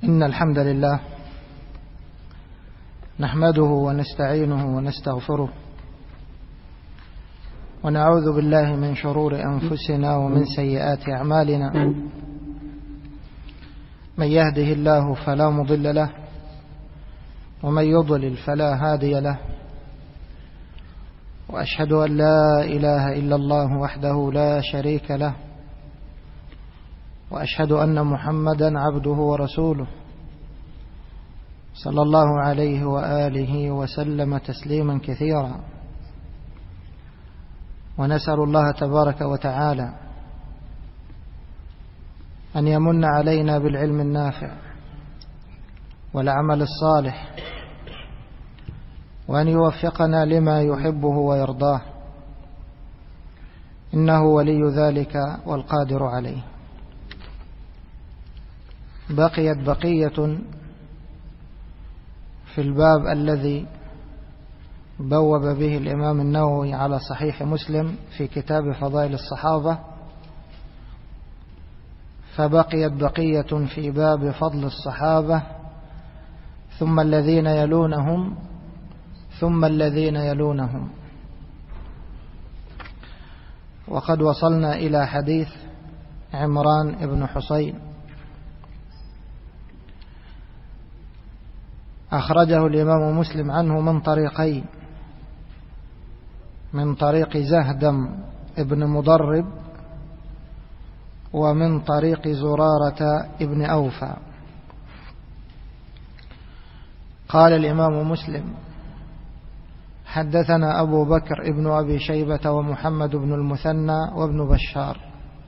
إن الحمد لله نحمده ونستعينه ونستغفره ونعوذ بالله من شرور أنفسنا ومن سيئات أعمالنا. من يهده الله فلا مضل له ومن يضلل فلا هادي له، وأشهد أن لا إله إلا الله وحده لا شريك له، وأشهد أن محمدا عبده ورسوله صلى الله عليه وآله وسلم تسليما كثيرا. ونسأل الله تبارك وتعالى أن يمن علينا بالعلم النافع والعمل الصالح، وأن يوفقنا لما يحبه ويرضاه، إنه ولي ذلك والقادر عليه. بقيت بقية في الباب الذي بوب به الإمام النووي على صحيح مسلم في كتاب فضائل الصحابة، فبقيت بقية في باب فضل الصحابة ثم الذين يلونهم ثم الذين يلونهم. وقد وصلنا إلى حديث عمران بن حسين، أخرجه الإمام مسلم عنه من طريقين: من طريق زهدم ابن مضرب، ومن طريق زرارة ابن أوفى. قال الإمام مسلم: حدثنا أبو بكر ابن أبي شيبة ومحمد بن المثنى وابن بشار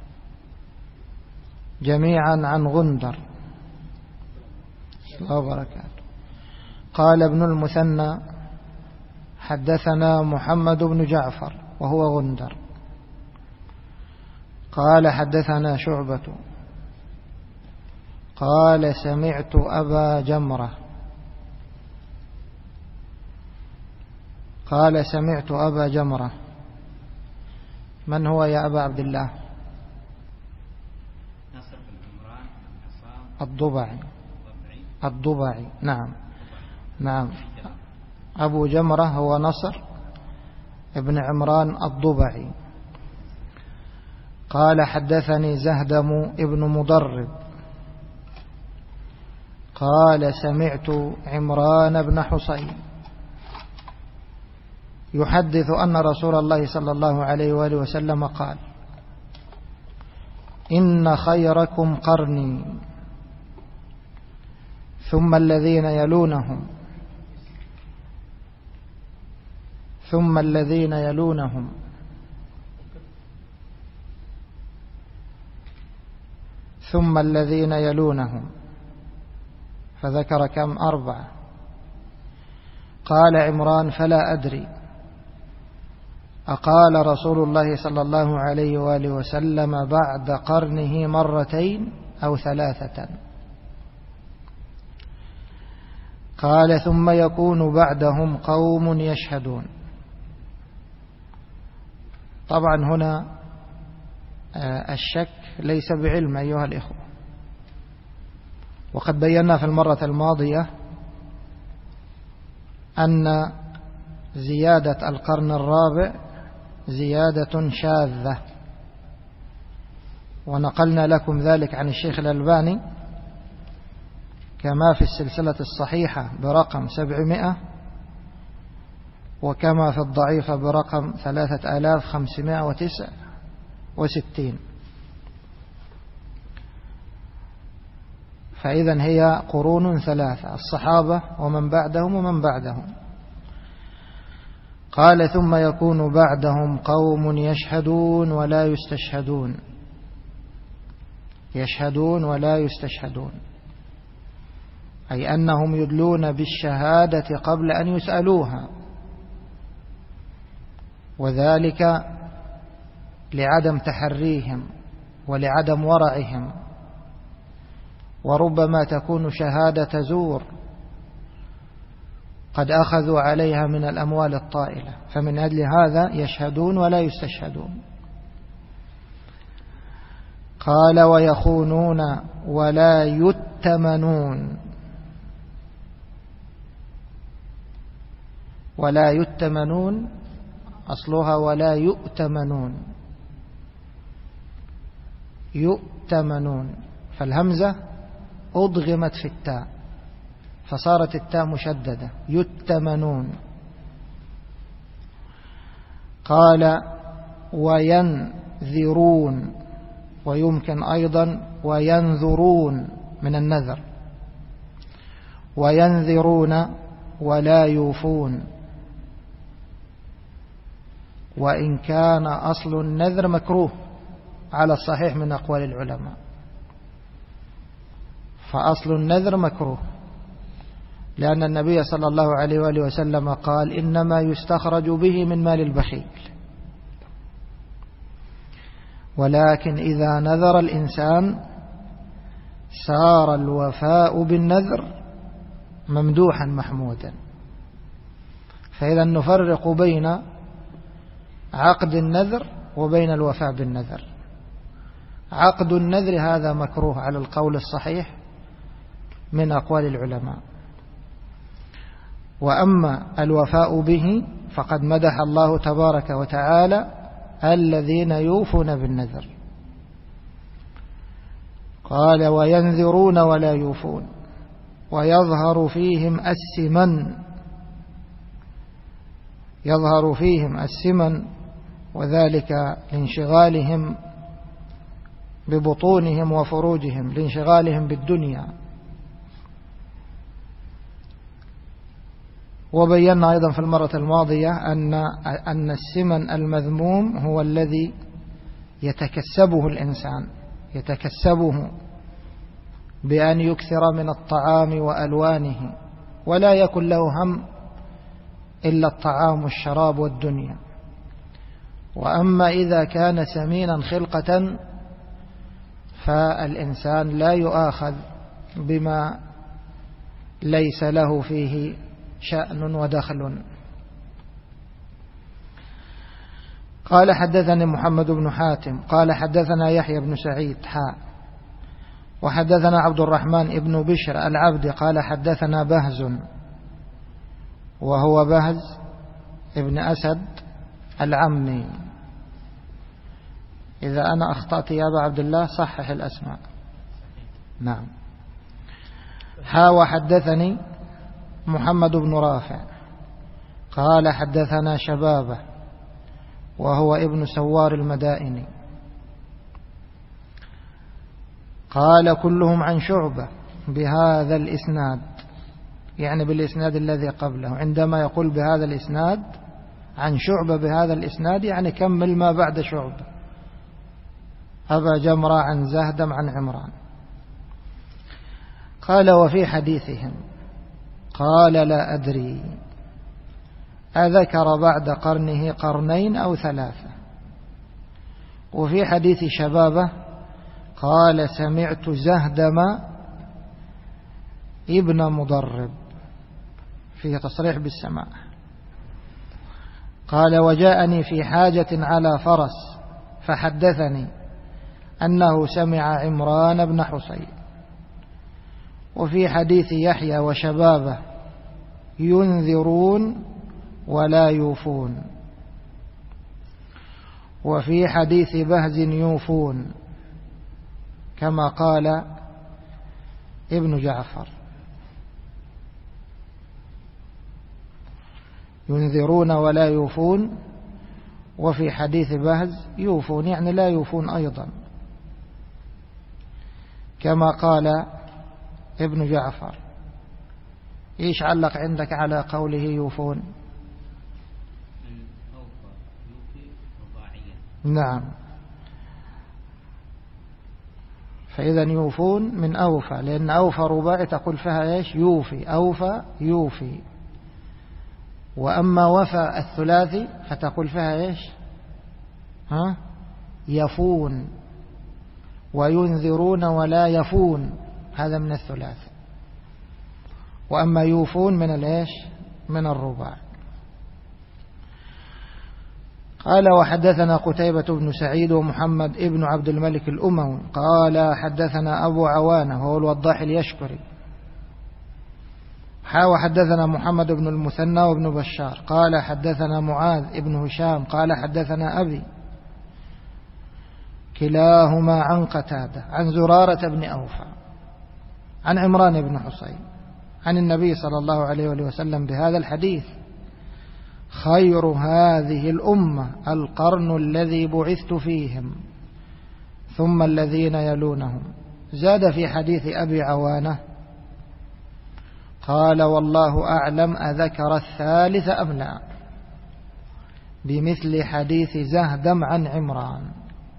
جميعا عن غندر وبركاته. قال ابن المثنى: حدثنا محمد بن جعفر وهو غندر. قال: حدثنا شعبة قال: سمعت أبا جمرة قال: سمعت أبا جمرة. من هو يا أبا عبد الله؟ نصر بن عمران الضبعي. نعم. أبو جمرة هو نصر ابن عمران الضبعي. قال: حدثني زهدم ابن مضرب قال: سمعت عمران بن حسين يحدث أن رسول الله صلى الله عليه وآله وسلم قال: إن خيركم قرني ثم الذين يلونهم ثم الذين يلونهم ثم الذين يلونهم، فذكر كم؟ 4. قال عمران: فلا أدري أقال رسول الله صلى الله عليه وآله وسلم بعد قرنه مرتين أو 3؟ قال: ثم يكون بعدهم قوم يشهدون. طبعا هنا الشك ليس بعلم أيها الإخوة، وقد بينا في المرة الماضية أن زيادة القرن الرابع زيادة شاذة، ونقلنا لكم ذلك عن الشيخ الألباني كما في السلسلة الصحيحة برقم 700، وكما في الضعيفة برقم 3569. فإذا هي قرون 3: الصحابة ومن بعدهم ومن بعدهم. قال: ثم يكون بعدهم قوم يشهدون ولا يستشهدون. يشهدون ولا يستشهدون، أي أنهم يدلون بالشهادة قبل أن يسألوها، وذلك لعدم تحريهم ولعدم ورعهم، وربما تكون شهادة زور قد أخذوا عليها من الأموال الطائلة، فمن أجل هذا يشهدون ولا يستشهدون. قال: ويخونون ولا يؤتمنون. ولا يؤتمنون أصلها ولا يؤتمنون، يؤتمنون، فالهمزة أضغمت في التاء فصارت التاء مشددة، يؤتمنون. قال وينذرون، ويمكن أيضا وينذرون من النذر، وينذرون ولا يوفون، وإن كان أصل النذر مكروه على الصحيح من أقوال العلماء، فأصل النذر مكروه، لأن النبي صلى الله عليه وآله وسلم قال إنما يستخرج به من مال البخيل. ولكن إذا نذر الإنسان صار الوفاء بالنذر ممدوحا محمودا. فإذا نفرق بين عقد النذر وبين الوفاء بالنذر. عقد النذر هذا مكروه على القول الصحيح من أقوال العلماء، وأما الوفاء به فقد مدح الله تبارك وتعالى الذين يوفون بالنذر. قال وينذرون ولا يوفون، ويظهر فيهم السمن، يظهر فيهم السمن، وذلك لانشغالهم ببطونهم وفروجهم، لانشغالهم بالدنيا. وبينا أيضا في المرة الماضية أن السمن المذموم هو الذي يتكسبه الإنسان، يتكسبه بأن يكثر من الطعام وألوانه، ولا يكن له هم إلا الطعام والشراب والدنيا. وأما إذا كان سمينا خلقة فالإنسان لا يؤاخذ بما ليس له فيه شأن ودخل. قال حدثني محمد بن حاتم قال حدثنا يحيى بن سعيد وحدثنا عبد الرحمن بن بشر العبد قال حدثنا بهز، وهو بهز ابن أسد العمي. إذا أنا أخطأت يا أبا عبد الله صحح الأسماء. نعم. وحدثني محمد بن رافع قال حدثنا شبابه، وهو ابن سوار المدائني، قال كلهم عن شعبة بهذا الإسناد، يعني بالإسناد الذي قبله. عندما يقول بهذا الإسناد عن شعبة بهذا الإسناد يعني كمل ما بعد شعبة. أبا جمرة عن زهدم عن عمران. قال وفي حديثهم قال لا أدري أذكر بعد قرنه قرنين أو ثلاثة. وفي حديث شبابه قال سمعت زهدم ابن مضرب، فيه تصريح بالسماع. قال وجاءني في حاجة على فرس فحدثني أنه سمع عمران بن حصين. وفي حديث يحيى وشبابه ينذرون ولا يوفون. وفي حديث بهز يوفون كما قال ابن جعفر. ينذرون ولا يوفون، وفي حديث بهز يوفون يعني لا يوفون أيضا كما قال ابن جعفر. إيش علق عندك على قوله يوفون؟ نعم، فإذا يوفون من أوفى، لأن أوفى رباعي تقول فيها إيش؟ يوفي، أوفى يوفي. وأما وفى الثلاثي فتقول فيها إيش؟ يفون. وينذرون ولا يفون هذا من الثلاث. وأما يوفون من الإيش؟ من الرباع. قال وحدثنا قتيبة بن سعيد ومحمد ابن عبد الملك الأموي قال حدثنا أبو عوانة وهو الوضاح اليشكري وحدثنا محمد بن المثنى وابن بشار قال حدثنا معاذ ابن هشام قال حدثنا أبي كلاهما عن قتادة عن زرارة بن أوفى عن عمران بن حصين عن النبي صلى الله عليه وسلم بهذا الحديث: خير هذه الأمة القرن الذي بعثت فيهم ثم الذين يلونهم. زاد في حديث أبي عوانة قال والله أعلم أذكر الثالث أم لا، بمثل حديث زهدم عن عمران،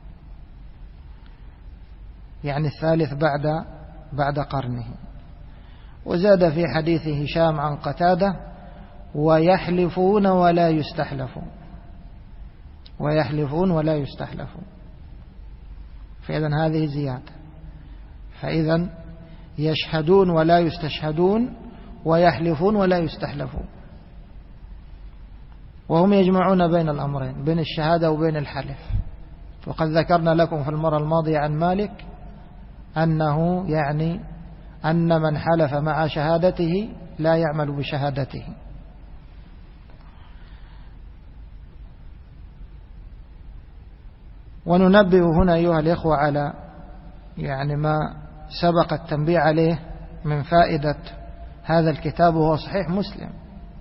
يعني الثالث بعد قرنه. وزاد في حديث هشام عن قتادة: ويحلفون ولا يستحلفون، ويحلفون ولا يستحلفون. فإذن هذه زيادة. فإذن يشهدون ولا يستشهدون، ويحلفون ولا يستحلفون، وهم يجمعون بين الأمرين، بين الشهادة وبين الحلف. وقد ذكرنا لكم في المرة الماضية عن مالك أنه يعني أن من حلف مع شهادته لا يعمل بشهادته. وننبه هنا أيها الإخوة على يعني ما سبق التنبيه عليه من فائدة هذا الكتاب، وهو صحيح مسلم،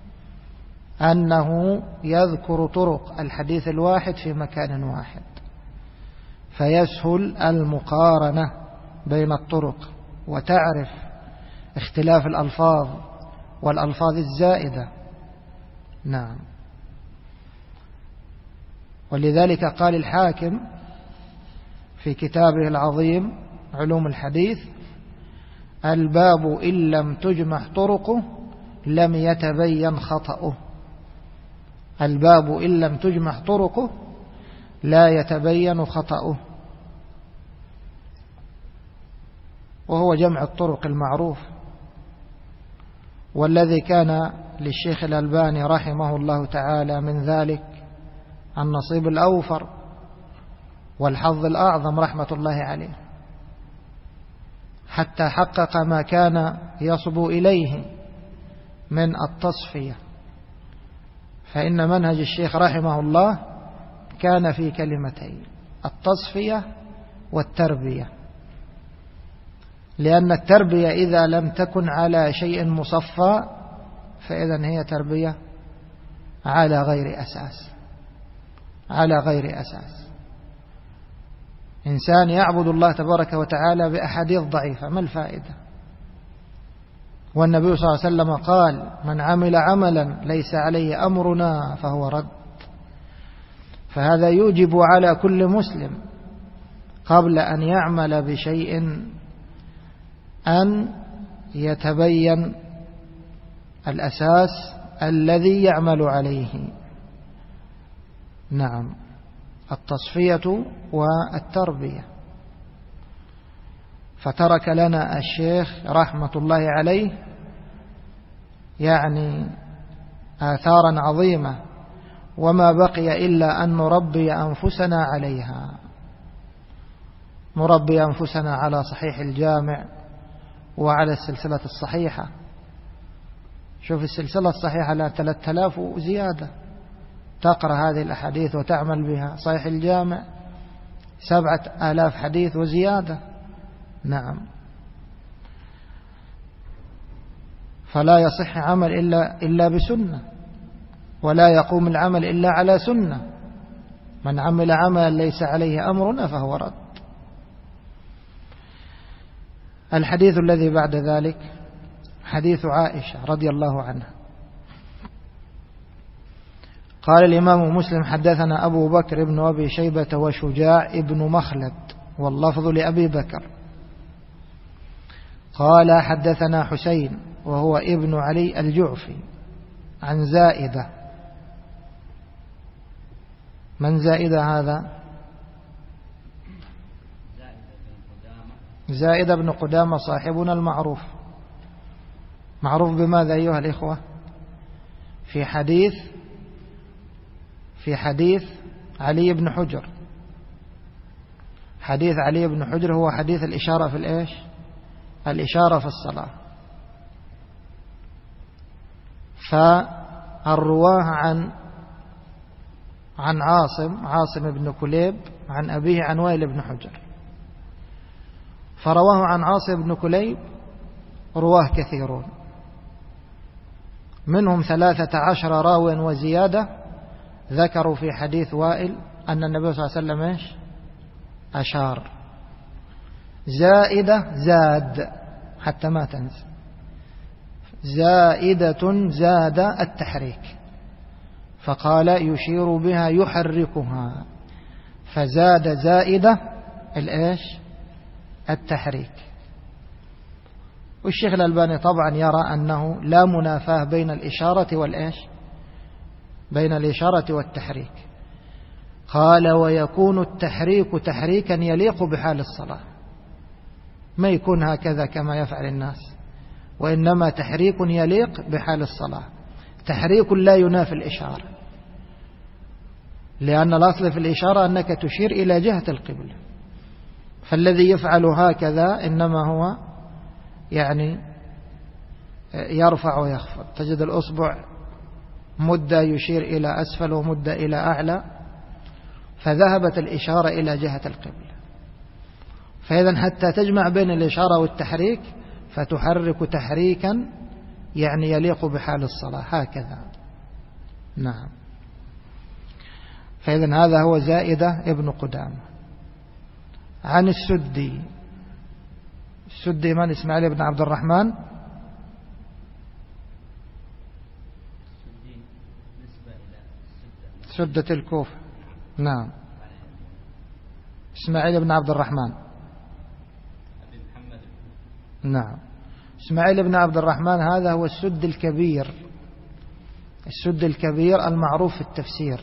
أنه يذكر طرق الحديث الواحد في مكان واحد، فيسهل المقارنة بين الطرق، وتعرف اختلاف الألفاظ والألفاظ الزائدة. نعم. ولذلك قال الحاكم في كتابه العظيم علوم الحديث: الباب إن لم تجمع طرقه لم يتبين خطأه. الباب إن لم تجمع طرقه لا يتبين خطأه، وهو جمع الطرق المعروف، والذي كان للشيخ الألباني رحمه الله تعالى من ذلك النصيب الأوفر والحظ الأعظم رحمة الله عليه، حتى حقق ما كان يصبو إليه من التصفية. فإن منهج الشيخ رحمه الله كان في كلمتين: التصفية والتربية. لأن التربية إذا لم تكن على شيء مصفى فإذن هي تربية على غير أساس، على غير أساس. إنسان يعبد الله تبارك وتعالى بأحاديث ضعيفة، ما الفائدة؟ والنبي صلى الله عليه وسلم قال: من عمل عملا ليس عليه أمرنا فهو رد. فهذا يوجب على كل مسلم قبل أن يعمل بشيء أن يتبين الأساس الذي يعمل عليه. نعم، التصفية والتربية. فترك لنا الشيخ رحمة الله عليه يعني آثارا عظيمة، وما بقي إلا أن نربي أنفسنا عليها، نربي أنفسنا على صحيح الجامع وعلى السلسلة الصحيحة. شوف السلسلة الصحيحة لها 3000 وزيادة، تقرأ هذه الأحاديث وتعمل بها. صحيح الجامع 7000 حديث وزيادة. نعم. فلا يصح عمل إلا بسنة، ولا يقوم العمل إلا على سنة. من عمل عملا ليس عليه أمرنا فهو رد. الحديث الذي بعد ذلك حديث عائشة رضي الله عنها. قال الإمام مسلم: حدثنا أبو بكر بن أبي شيبة وشجاع بن مخلد، واللفظ لأبي بكر. قال حدثنا حسين وهو ابن علي الجعفي عن زائدة. من زائدة هذا؟ زائدة بن قدامة صاحبنا المعروف. معروف بماذا أيها الإخوة؟ في حديث علي بن حجر. حديث علي بن حجر هو حديث الإشارة في الإيش؟ الإشارة في الصلاة. فالرواه عن عاصم بن كليب عن أبيه عن وائل بن حجر. فرواه عن عاصم بن كليب رواه كثيرون، منهم 13 راوي وزيادة ذكروا في حديث وائل أن النبي صلى الله عليه وسلم إيش؟ أشار. زائدة زاد حتى ما تنسى، زائدة زاد التحريك، فقال يشير بها يحركها، فزاد زائدة الإيش؟ التحريك. والشيخ الألباني طبعا يرى أنه لا منافاة بين الإشارة والإيش؟ بين الإشارة والتحريك. قال ويكون التحريك تحريكا يليق بحال الصلاة، ما يكون هكذا كما يفعل الناس، وإنما تحريك يليق بحال الصلاة، تحريك لا ينافي الإشارة، لأن الأصل في الإشارة أنك تشير إلى جهة القبلة، فالذي يفعل هكذا إنما هو يعني يرفع ويخفض، تجد الأصبع مدة يشير إلى أسفل ومدة إلى أعلى، فذهبت الإشارة إلى جهة القبلة. فإذا حتى تجمع بين الإشارة والتحريك فتحرك تحريكا يعني يليق بحال الصلاة هكذا. نعم. فإذا هذا هو زائدة ابن قدامة. عن السدي من؟ إسماعيل بن عبد الرحمن. سدة الكوفة. نعم. إسماعيل بن عبد الرحمن. نعم. إسماعيل بن عبد الرحمن هذا هو السد الكبير، السد الكبير المعروف في التفسير،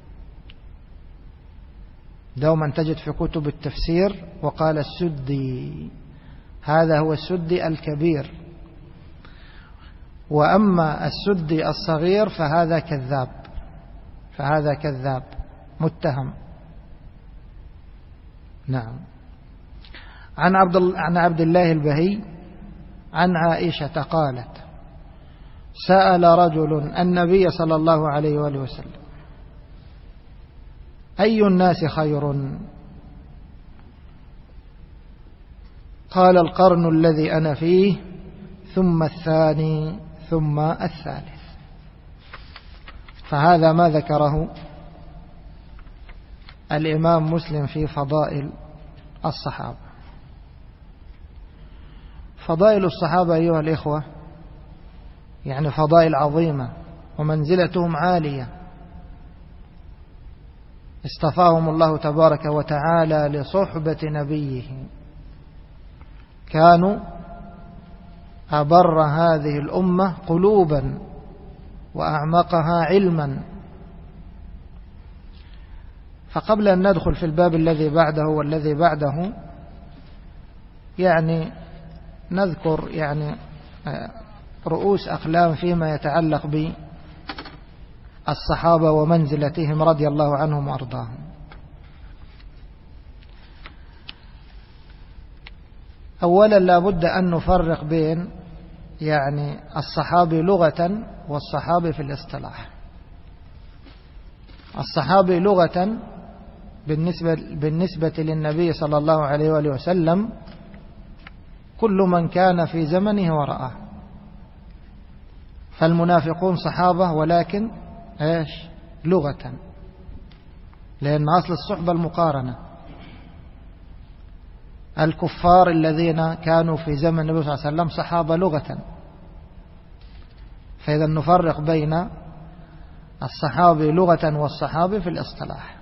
دوما تجد في كتب التفسير وقال السدي، هذا هو السدي الكبير. وأما السدي الصغير فهذا كذاب، فهذا كذاب متهم. نعم. عن عبد الله البهي عن عائشة قالت سأل رجل النبي صلى الله عليه وآله وسلم أي الناس خير؟ قال القرن الذي أنا فيه ثم الثاني ثم الثالث. فهذا ما ذكره الإمام مسلم في فضائل الصحابة. فضائل الصحابة أيها الإخوة يعني فضائل عظيمة ومنزلتهم عالية، اصطفاهم الله تبارك وتعالى لصحبة نبيه، كانوا أبر هذه الأمة قلوبا وأعمقها علما. فقبل أن ندخل في الباب الذي بعده والذي بعده يعني نذكر يعني رؤوس أقلام فيما يتعلق بالصحابة ومنزلتهم رضي الله عنهم وأرضاهم. أولا لا بد أن نفرق بين يعني الصحابي لغة والصحابي في الاصطلاح. الصحابي لغة بالنسبة للنبي صلى الله عليه وآله وسلم كل من كان في زمنه ورآه. فالمنافقون صحابة ولكن إيش؟ لغة، لأن أصل الصحبة المقارنة. الكفار الذين كانوا في زمن النبي صلى الله عليه وسلم صحابة لغة. فإذا نفرق بين الصحابي لغة والصحابي في الاصطلاح.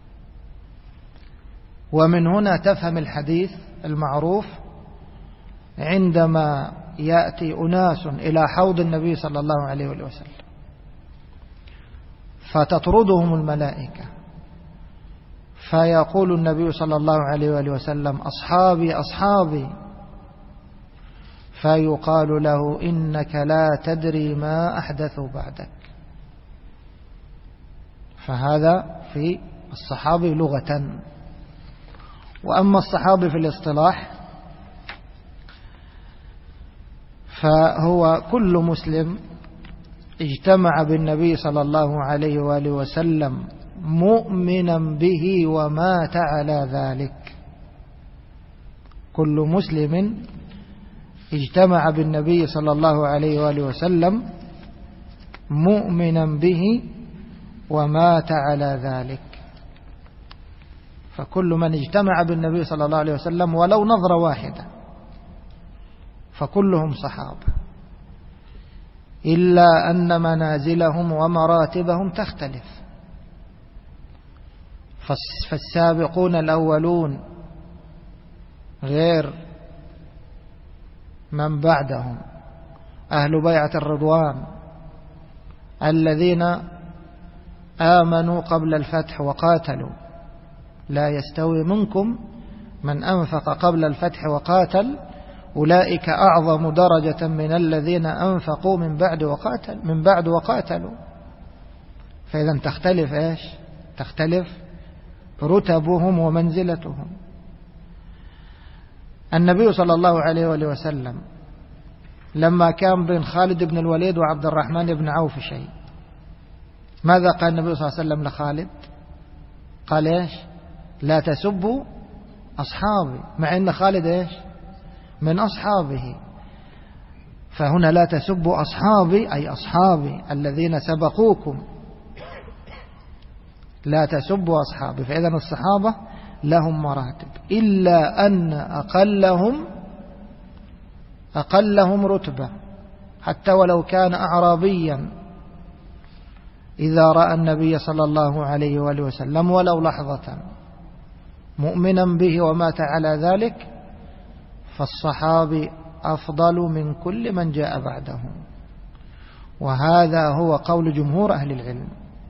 ومن هنا تفهم الحديث المعروف عندما يأتي أناس إلى حوض النبي صلى الله عليه وسلم فتطردهم الملائكة، فيقول النبي صلى الله عليه وسلم أصحابي أصحابي، فيقال له إنك لا تدري ما أحدثوا بعدك. فهذا في الصحابي لغة. وأما الصحابي في الاصطلاح فهو كل مسلم اجتمع بالنبي صلى الله عليه وآله وسلم مؤمنا به ومات على ذلك. كل مسلم اجتمع بالنبي صلى الله عليه وآله وسلم مؤمنا به ومات على ذلك. فكل من اجتمع بالنبي صلى الله عليه وسلم ولو نظرة واحدة فكلهم صحابة، إلا أن منازلهم ومراتبهم تختلف. فالسابقون الأولون غير من بعدهم، أهل بيعة الرضوان الذين آمنوا قبل الفتح وقاتلوا. لا يستوي منكم من أنفق قبل الفتح وقاتل أولئك أعظم درجة من الذين أنفقوا من بعد وقاتلوا. فإذا تختلف إيش؟ تختلف رتبهم ومنزلتهم. النبي صلى الله عليه وآله وسلم لما كان بين خالد بن الوليد وعبد الرحمن بن عوف شيء، ماذا قال النبي صلى الله عليه وسلم لخالد؟ قال إيش؟ لا تسبوا أصحابي، مع أن خالد إيش؟ من أصحابه. فهنا لا تسبوا أصحابي أي أصحابي الذين سبقوكم، لا تسبوا أصحابي. فإذا الصحابة لهم مراتب، إلا أن أقلهم رتبة حتى ولو كان أعرابيا إذا رأى النبي صلى الله عليه وآله وسلم ولو لحظة مؤمنا به ومات على ذلك، فالصحابي أفضل من كل من جاء بعده. وهذا هو قول جمهور أهل العلم،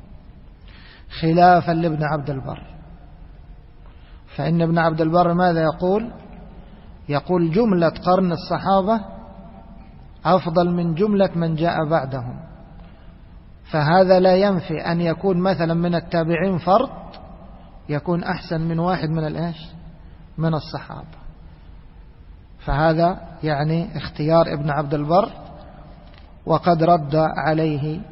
خلافا لابن عبد البر. فإن ابن عبد البر ماذا يقول جملة قرن الصحابة أفضل من جملة من جاء بعدهم. فهذا لا ينفي أن يكون مثلا من التابعين فرد يكون أحسن من واحد من الصحابة. فهذا يعني اختيار ابن عبد البر، وقد رد عليه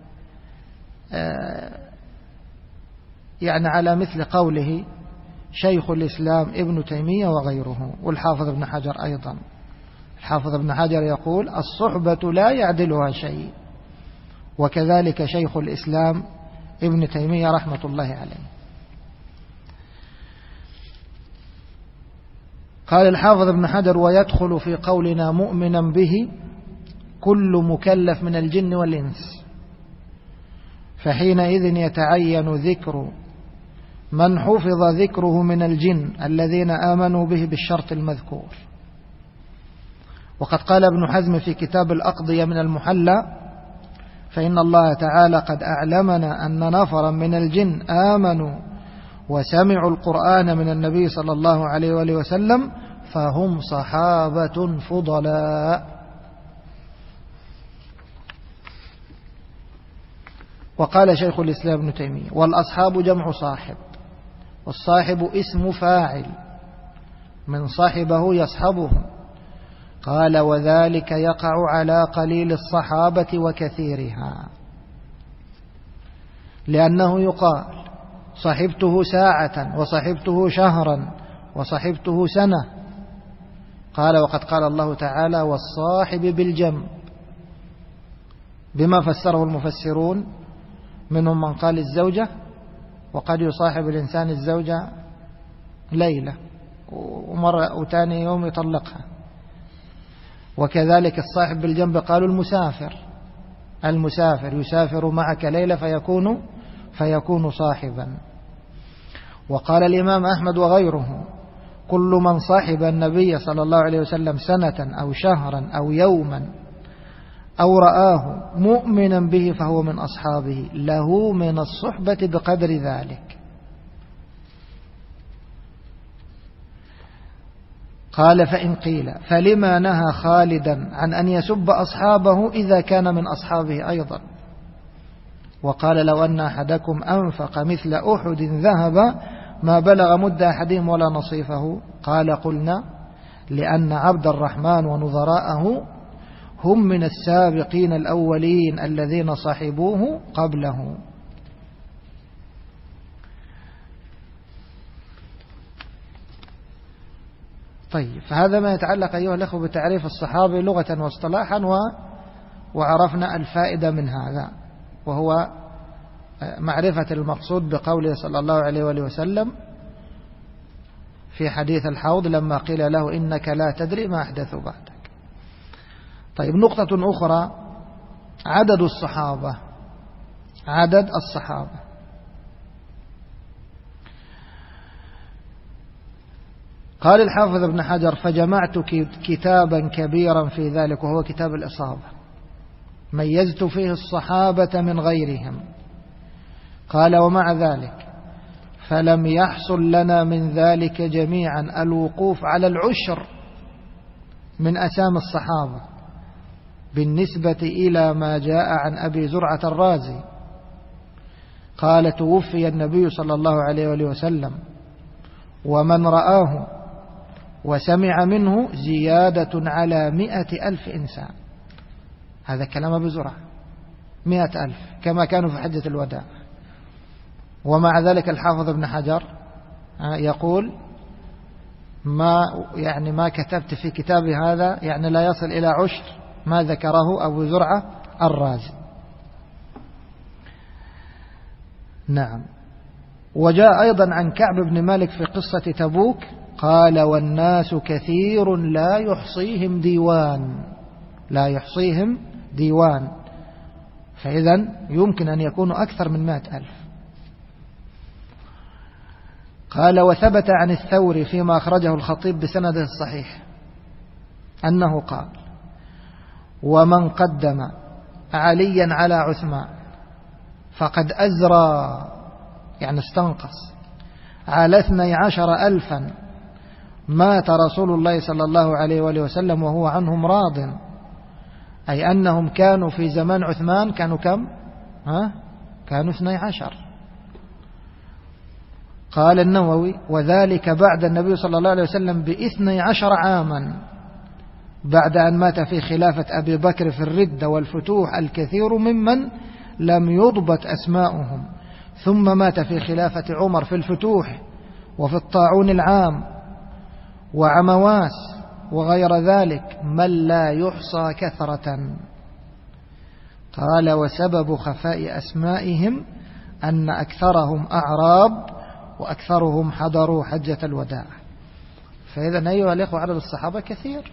يعني على مثل قوله شيخ الإسلام ابن تيمية وغيره، والحافظ ابن حجر أيضا. الحافظ ابن حجر يقول الصحبة لا يعدلها شيء، وكذلك شيخ الإسلام ابن تيمية رحمة الله عليه. قال الحافظ ابن حجر ويدخل في قولنا مؤمنا به كل مكلف من الجن والإنس، فحينئذ يتعين ذكر من حفظ ذكره من الجن الذين آمنوا به بالشرط المذكور. وقد قال ابن حزم في كتاب الأقضية من المحلى فإن الله تعالى قد أعلمنا أن نفرا من الجن آمنوا وسمعوا القرآن من النبي صلى الله عليه وآله وسلم فهم صحابة فضلاء. وقال شيخ الإسلام ابن تيمية والأصحاب جمع صاحب، والصاحب اسم فاعل من صاحبه يصحبه. قال وذلك يقع على قليل الصحابة وكثيرها، لأنه يقال صحبته ساعة وصحبته شهرا وصحبته سنة. قال وقد قال الله تعالى والصاحب بالجنب، بما فسره المفسرون منهم من قال الزوجة، وقد يصاحب الإنسان الزوجة ليلة ومرة وتاني يوم يطلقها. وكذلك الصاحب بالجنب قالوا المسافر يسافر معك ليلة فيكون صاحبا. وقال الإمام أحمد وغيره كل من صاحب النبي صلى الله عليه وسلم سنة أو شهرا أو يوما أو رآه مؤمنا به فهو من أصحابه، له من الصحبة بقدر ذلك. قال فإن قيل فلما نهى خالدا عن أن يسب أصحابه إذا كان من أصحابه أيضا؟ وقال لو أن أحدكم أنفق مثل أحد ذهب ما بلغ مد أحدهم ولا نصيفه. قال قلنا لأن عبد الرحمن ونظراءه هم من السابقين الأولين الذين صحبوه قبله. طيب، فهذا ما يتعلق أيها الأخوة بتعريف الصحابي لغة واصطلاحا، وعرفنا الفائدة من هذا، وهو معرفة المقصود بقوله صلى الله عليه وآله وسلم في حديث الحوض لما قيل له إنك لا تدري ما أحدثوا بعدك. طيب، نقطة أخرى، عدد الصحابة. عدد الصحابة قال الحافظ ابن حجر فجمعت كتابا كبيرا في ذلك، وهو كتاب الإصابة، ميزت فيه الصحابة من غيرهم. قال ومع ذلك فلم يحصل لنا من ذلك جميعا الوقوف على العشر من أسامي الصحابة بالنسبة إلى ما جاء عن أبي زرعة الرازي قال توفي النبي صلى الله عليه وآله وسلم ومن رآه وسمع منه زيادة على 100,000 إنسان. هذا كلام أبي زرعة، 100,000 كما كانوا في حجة الوداع. ومع ذلك الحافظ ابن حجر يقول ما كتبت في كتابي هذا يعني لا يصل إلى عشر ما ذكره أبو زرعة الرازي. نعم. وجاء أيضا عن كعب بن مالك في قصة تبوك قال والناس كثير لا يحصيهم ديوان، لا يحصيهم ديوان، فإذا يمكن أن يكونوا أكثر من 100,000. قال وثبت عن الثوري فيما أخرجه الخطيب بسنده الصحيح أنه قال ومن قدم عليا على عثمان فقد أزرى، يعني استنقص، على 12,000 مات رسول الله صلى الله عليه وآله وسلم وهو عنهم راض، أي أنهم كانوا في زمان عثمان كانوا كم؟ كانوا 12. قال النووي وذلك بعد النبي صلى الله عليه وسلم ب12 عاما، بعد أن مات في خلافة أبي بكر في الردة والفتوح الكثير ممن لم يضبط أسماؤهم، ثم مات في خلافة عمر في الفتوح وفي الطاعون العام وعمواس وغير ذلك من لا يحصى كثرة. قال وسبب خفاء أسمائهم أن أكثرهم أعراب وأكثرهم حضروا حجة الوداع. فإذا أيها الإخوة عدد الصحابة كثير.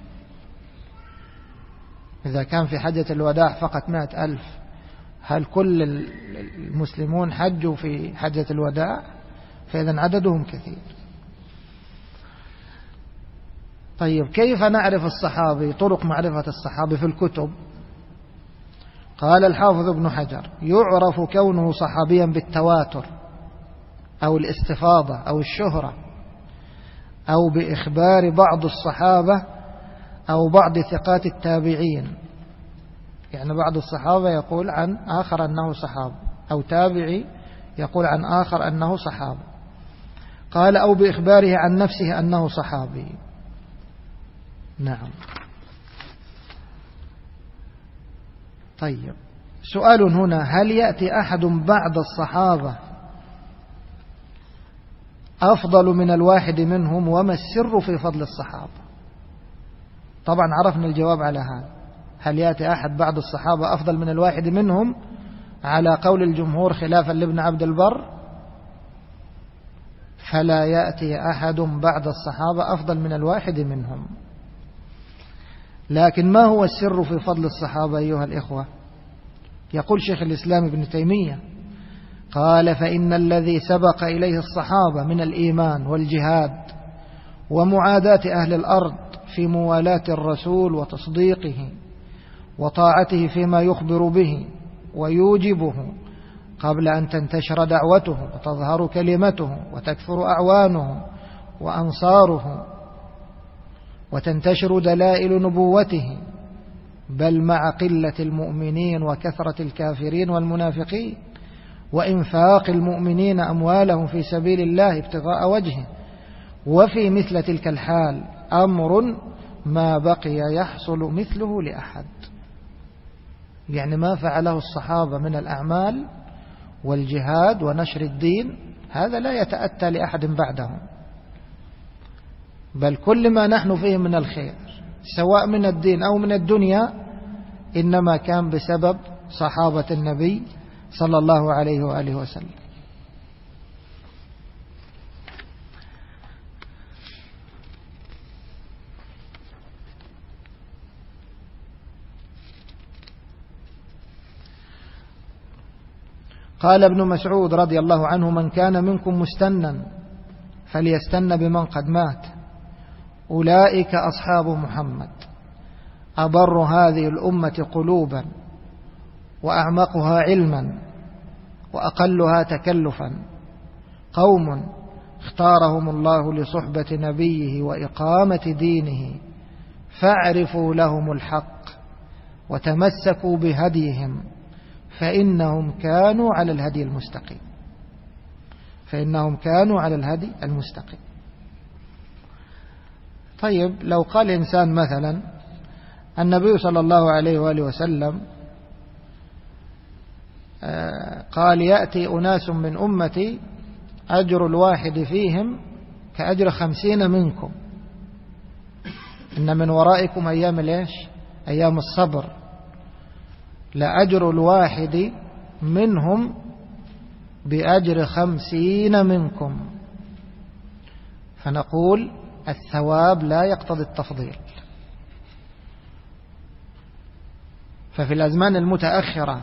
إذا كان في حجة الوداع فقط 100,000، هل كل المسلمون حجوا في حجة الوداع؟ فإذا عددهم كثير. طيب، كيف نعرف الصحابي؟ طرق معرفة الصحابي في الكتب. قال الحافظ ابن حجر يعرف كونه صحابيا بالتواتر أو الاستفاضة أو الشهرة، أو بإخبار بعض الصحابة أو بعض ثقات التابعين، يعني بعض الصحابة يقول عن آخر أنه صحابي، أو تابعي يقول عن آخر أنه صحابي. قال أو بإخباره عن نفسه أنه صحابي. نعم. طيب، سؤال هنا، هل يأتي أحد بعد الصحابة أفضل من الواحد منهم؟ وما السر في فضل الصحابة؟ طبعا عرفنا الجواب على هذا. هل يأتي أحد بعد الصحابة أفضل من الواحد منهم؟ على قول الجمهور خلافا لابن عبد البر فلا يأتي أحد بعد الصحابة أفضل من الواحد منهم. لكن ما هو السر في فضل الصحابة أيها الإخوة؟ يقول شيخ الإسلام ابن تيمية قال فإن الذي سبق إليه الصحابة من الإيمان والجهاد ومعاداة أهل الأرض في موالاة الرسول وتصديقه وطاعته فيما يخبر به ويوجبه قبل أن تنتشر دعوته وتظهر كلمته وتكثر أعوانه وأنصاره وتنتشر دلائل نبوته، بل مع قلة المؤمنين وكثرة الكافرين والمنافقين، وإنفاق المؤمنين أموالهم في سبيل الله ابتغاء وجهه، وفي مثل تلك الحال أمر ما بقي يحصل مثله لأحد. يعني ما فعله الصحابة من الأعمال والجهاد ونشر الدين هذا لا يتأتى لأحد بعدهم، بل كل ما نحن فيه من الخير سواء من الدين أو من الدنيا إنما كان بسبب صحابة النبي صلى الله عليه وآله وسلم. قال ابن مسعود رضي الله عنه: من كان منكم مستنا فليستن بمن قد مات، أولئك أصحاب محمد، أبر هذه الأمة قلوبا وأعمقها علما وأقلها تكلفا، قوم اختارهم الله لصحبة نبيه وإقامة دينه، فاعرفوا لهم الحق وتمسكوا بهديهم، فإنهم كانوا على الهدي المستقيم. فإنهم كانوا على الهدي المستقيم. طيب لو قال إنسان مثلا النبي صلى الله عليه وآله وسلم قال: يأتي أناس من أمتي أجر الواحد فيهم كأجر 50 منكم، إن من ورائكم أيام ليش؟ أيام الصبر، لأجر الواحد منهم بأجر 50 منكم. فنقول الثواب لا يقتضي التفضيل. ففي الأزمان المتأخرة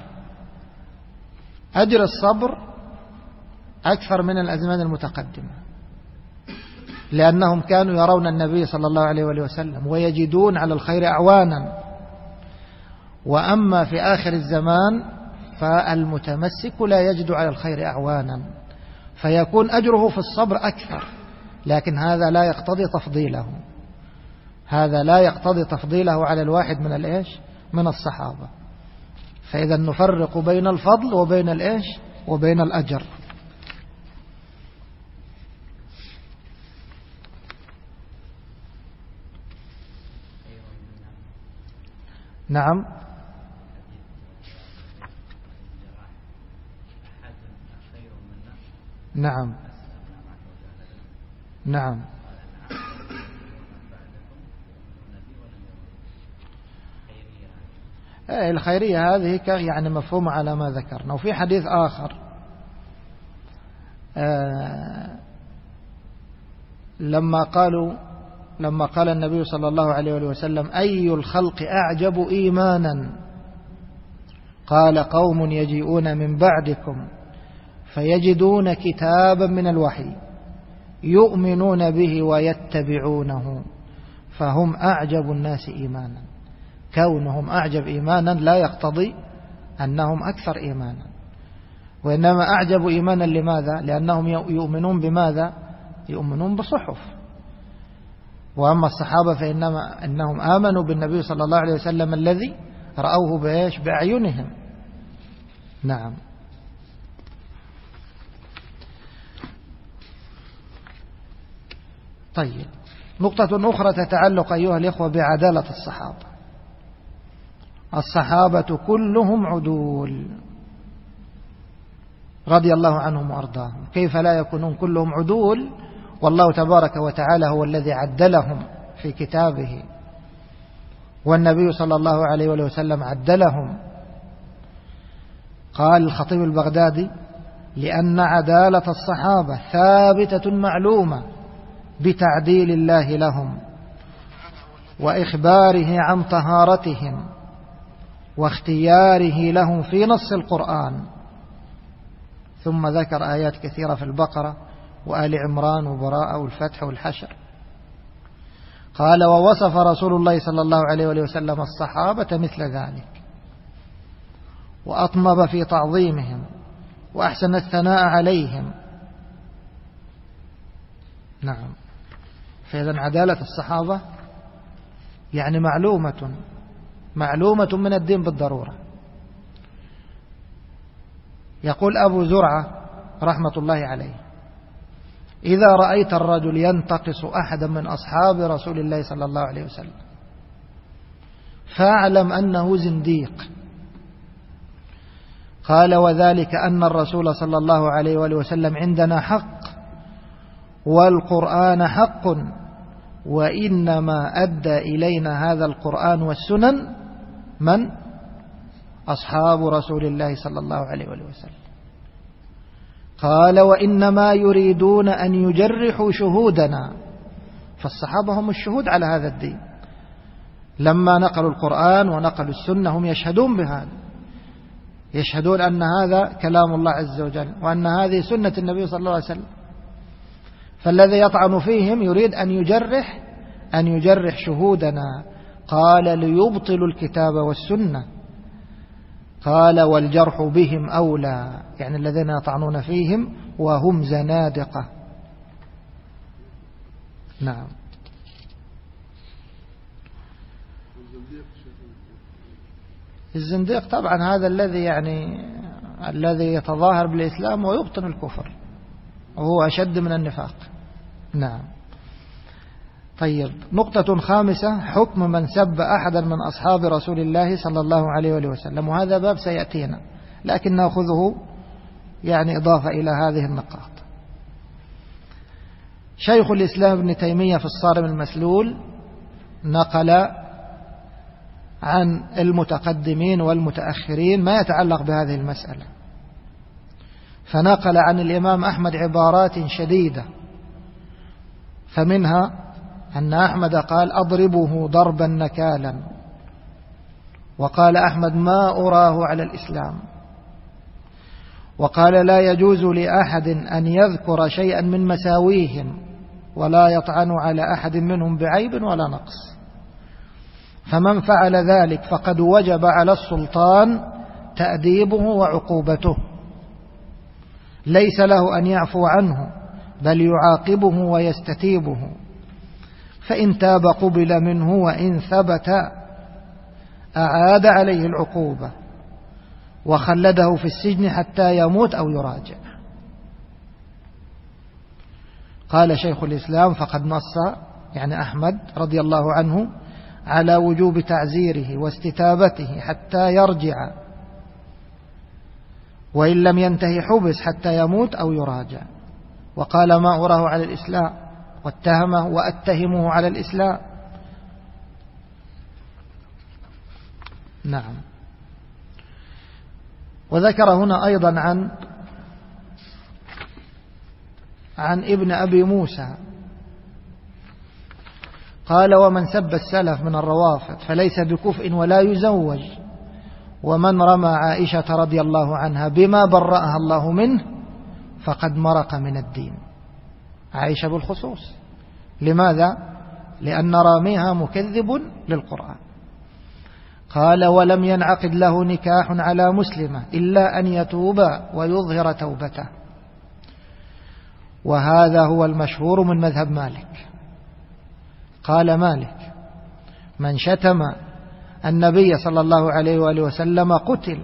أجر الصبر أكثر من الأزمان المتقدمة، لأنهم كانوا يرون النبي صلى الله عليه وسلم ويجدون على الخير أعوانا. وأما في آخر الزمان فالمتمسك لا يجد على الخير أعوانا، فيكون أجره في الصبر أكثر، لكن هذا لا يقتضي تفضيله. هذا لا يقتضي تفضيله على الواحد من الإيش؟ من الصحابة. فإذا نفرق بين الفضل وبين الإيش؟ وبين الأجر. نعم. نعم. نعم. الخيرية هذه يعني مفهومة على ما ذكرنا. وفي حديث آخر لما قال النبي صلى الله عليه وسلم: أي الخلق أعجب إيمانا؟ قال: قوم يجيئون من بعدكم فيجدون كتابا من الوحي يؤمنون به ويتبعونه، فهم أعجب الناس إيمانا. كونهم أعجب إيمانا لا يقتضي أنهم أكثر إيمانا، وإنما أعجب إيمانا. لماذا؟ لأنهم يؤمنون بماذا؟ يؤمنون بصحف. وأما الصحابة فإنهم آمنوا بالنبي صلى الله عليه وسلم الذي رأوه بإيش؟ بأعينهم. نعم. طيب، نقطة أخرى تتعلق أيها الإخوة بعدالة الصحابة. الصحابة كلهم عدول رضي الله عنهم وأرضاهم. كيف لا يكونون كلهم عدول والله تبارك وتعالى هو الذي عدلهم في كتابه، والنبي صلى الله عليه وسلم عدلهم. قال الخطيب البغدادي: لأن عدالة الصحابة ثابتة معلومة بتعديل الله لهم وإخباره عن طهارتهم واختياره لهم في نص القرآن. ثم ذكر آيات كثيرة في البقرة وآل عمران وبراءة والفتح والحشر. قال: ووصف رسول الله صلى الله عليه وسلم الصحابة مثل ذلك، وأطنب في تعظيمهم وأحسن الثناء عليهم. نعم. فإذا عدالة الصحابة يعني معلومة من الدين بالضرورة. يقول أبو زرعة رحمة الله عليه: إذا رأيت الرجل ينتقص أحدا من أصحاب رسول الله صلى الله عليه وسلم فاعلم أنه زنديق. قال: وذلك أن الرسول صلى الله عليه وآله وسلم عندنا حق، والقرآن حق، وإنما أدى إلينا هذا القرآن والسنن من؟ أصحاب رسول الله صلى الله عليه وآله وسلم. قال: وإنما يريدون أن يجرحوا شهودنا. فالصحابة هم الشهود على هذا الدين، لما نقلوا القرآن ونقلوا السنة هم يشهدون بهذا، يشهدون أن هذا كلام الله عز وجل، وأن هذه سنة النبي صلى الله عليه وسلم. فالذي يطعن فيهم يريد أن يجرح شهودنا. قال: ليبطلوا الكتاب والسنة. قال: والجرح بهم أولى، يعني الذين يطعنون فيهم وهم زنادقة. نعم. الزنديق طبعا هذا الذي يتظاهر بالإسلام ويبطن الكفر، وهو أشد من النفاق. نعم. طيب، نقطة خامسة: حكم من سب أحدا من أصحاب رسول الله صلى الله عليه وآله وسلم. وهذا باب سيأتينا، لكن نأخذه إضافة إلى هذه النقاط. شيخ الإسلام ابن تيمية في الصارم المسلول نقل عن المتقدمين والمتأخرين ما يتعلق بهذه المسألة، فنقل عن الإمام أحمد عبارات شديدة، فمنها أن أحمد قال: أضربه ضربا نكالا. وقال أحمد: ما أراه على الإسلام. وقال: لا يجوز لأحد أن يذكر شيئا من مساويهم ولا يطعن على أحد منهم بعيب ولا نقص، فمن فعل ذلك فقد وجب على السلطان تأديبه وعقوبته، ليس له أن يعفو عنه بل يعاقبه ويستتيبه، فإن تاب قبل منه، وإن ثبت أعاد عليه العقوبة وخلده في السجن حتى يموت أو يراجع. قال شيخ الإسلام: فقد نص أحمد رضي الله عنه على وجوب تعزيره واستتابته حتى يرجع، وإن لم ينتهي حبس حتى يموت أو يراجع. وقال: ما أراه على الإسلام، واتهمه وأتهمه على الإسلام. نعم. وذكر هنا أيضا عن ابن أبي موسى قال: ومن سب السلف من الروافض فليس بكفء ولا يزوج، ومن رمى عائشة رضي الله عنها بما برأها الله منه فقد مرق من الدين. عائشة بالخصوص. لماذا؟ لأن راميها مكذب للقرآن. قال: ولم ينعقد له نكاح على مسلمة إلا أن يتوب ويظهر توبته. وهذا هو المشهور من مذهب مالك. قال مالك: من شتم النبي صلى الله عليه وآله وسلم قتل،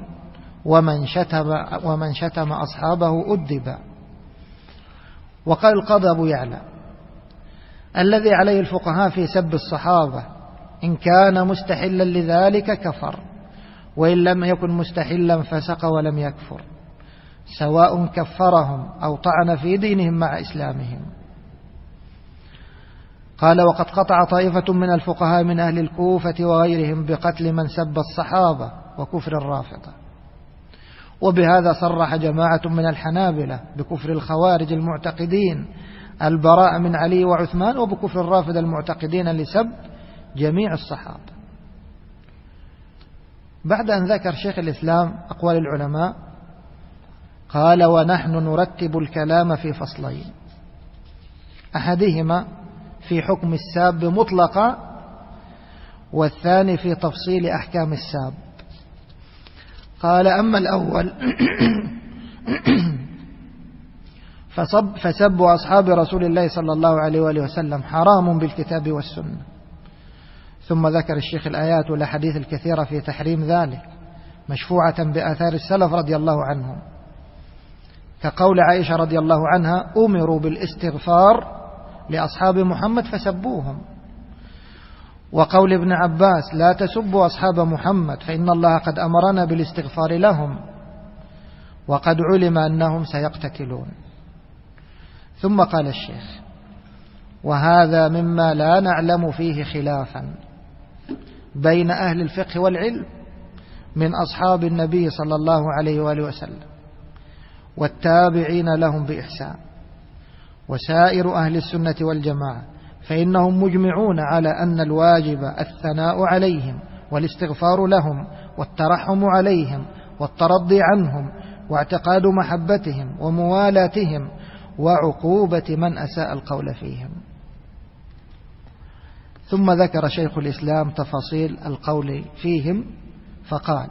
ومن شتم أصحابه أدب. وقال القاضي أبو يعلى: الذي عليه الفقهاء في سب الصحابة إن كان مستحلا لذلك كفر، وإن لم يكن مستحلا فسق ولم يكفر، سواء كفرهم أو طعن في دينهم مع إسلامهم. قال: وقد قطع طائفة من الفقهاء من أهل الكوفة وغيرهم بقتل من سب الصحابة وكفر الرافضة. وبهذا صرح جماعة من الحنابلة بكفر الخوارج المعتقدين البراء من علي وعثمان، وبكفر الرافضة المعتقدين لسب جميع الصحابة. بعد أن ذكر شيخ الإسلام أقوال العلماء قال: ونحن نرتب الكلام في فصلين: أحدهما في حكم الساب مطلقا، والثاني في تفصيل أحكام الساب. قال: أما الأول فسب أصحاب رسول الله صلى الله عليه وآله وسلم حرام بالكتاب والسنة. ثم ذكر الشيخ الآيات والأحاديث الكثيرة في تحريم ذلك، مشفوعة بآثار السلف رضي الله عنهم. كقول عائشة رضي الله عنها: أمروا بالاستغفار لأصحاب محمد فسبوهم. وقول ابن عباس: لا تسبوا أصحاب محمد فإن الله قد أمرنا بالاستغفار لهم وقد علم أنهم سيقتتلون. ثم قال الشيخ: وهذا مما لا نعلم فيه خلافا بين أهل الفقه والعلم من أصحاب النبي صلى الله عليه وآله وسلم والتابعين لهم بإحسان وسائر أهل السنة والجماعة، فإنهم مجمعون على أن الواجب الثناء عليهم والاستغفار لهم والترحم عليهم والترضي عنهم واعتقاد محبتهم وموالاتهم وعقوبة من أساء القول فيهم. ثم ذكر شيخ الإسلام تفاصيل القول فيهم فقال: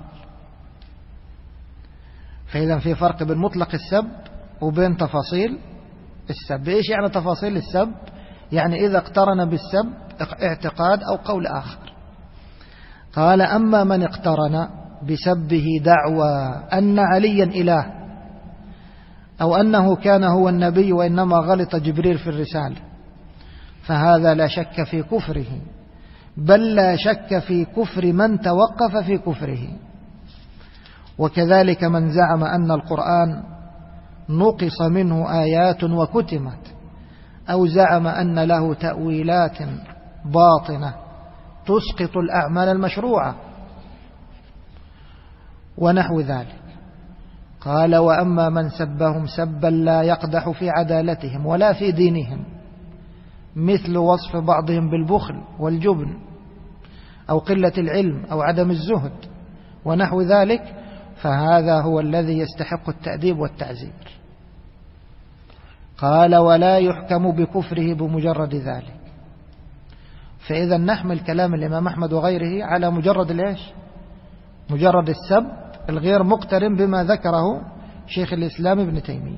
فإذا في فرق بين مطلق السب وبين تفاصيل السب. إيش يعني تفاصيل السب؟ يعني إذا اقترن بالسب اعتقاد أو قول آخر. قال: أما من اقترن بسبه دعوى أن عليا إله أو أنه كان هو النبي وإنما غلط جبريل في الرسالة، فهذا لا شك في كفره، بل لا شك في كفر من توقف في كفره. وكذلك من زعم أن القرآن نقص منه آيات وكتمت، أو زعم أن له تأويلات باطنة تسقط الأعمال المشروعة ونحو ذلك. قال: وأما من سبهم سبا لا يقدح في عدالتهم ولا في دينهم، مثل وصف بعضهم بالبخل والجبن أو قلة العلم أو عدم الزهد ونحو ذلك، فهذا هو الذي يستحق التأديب والتعزير. قال: ولا يحكم بكفره بمجرد ذلك. فإذا نحمل كلام الإمام أحمد وغيره على مجرد الإيش؟ مجرد السب الغير مقترن بما ذكره شيخ الإسلام ابن تيمية.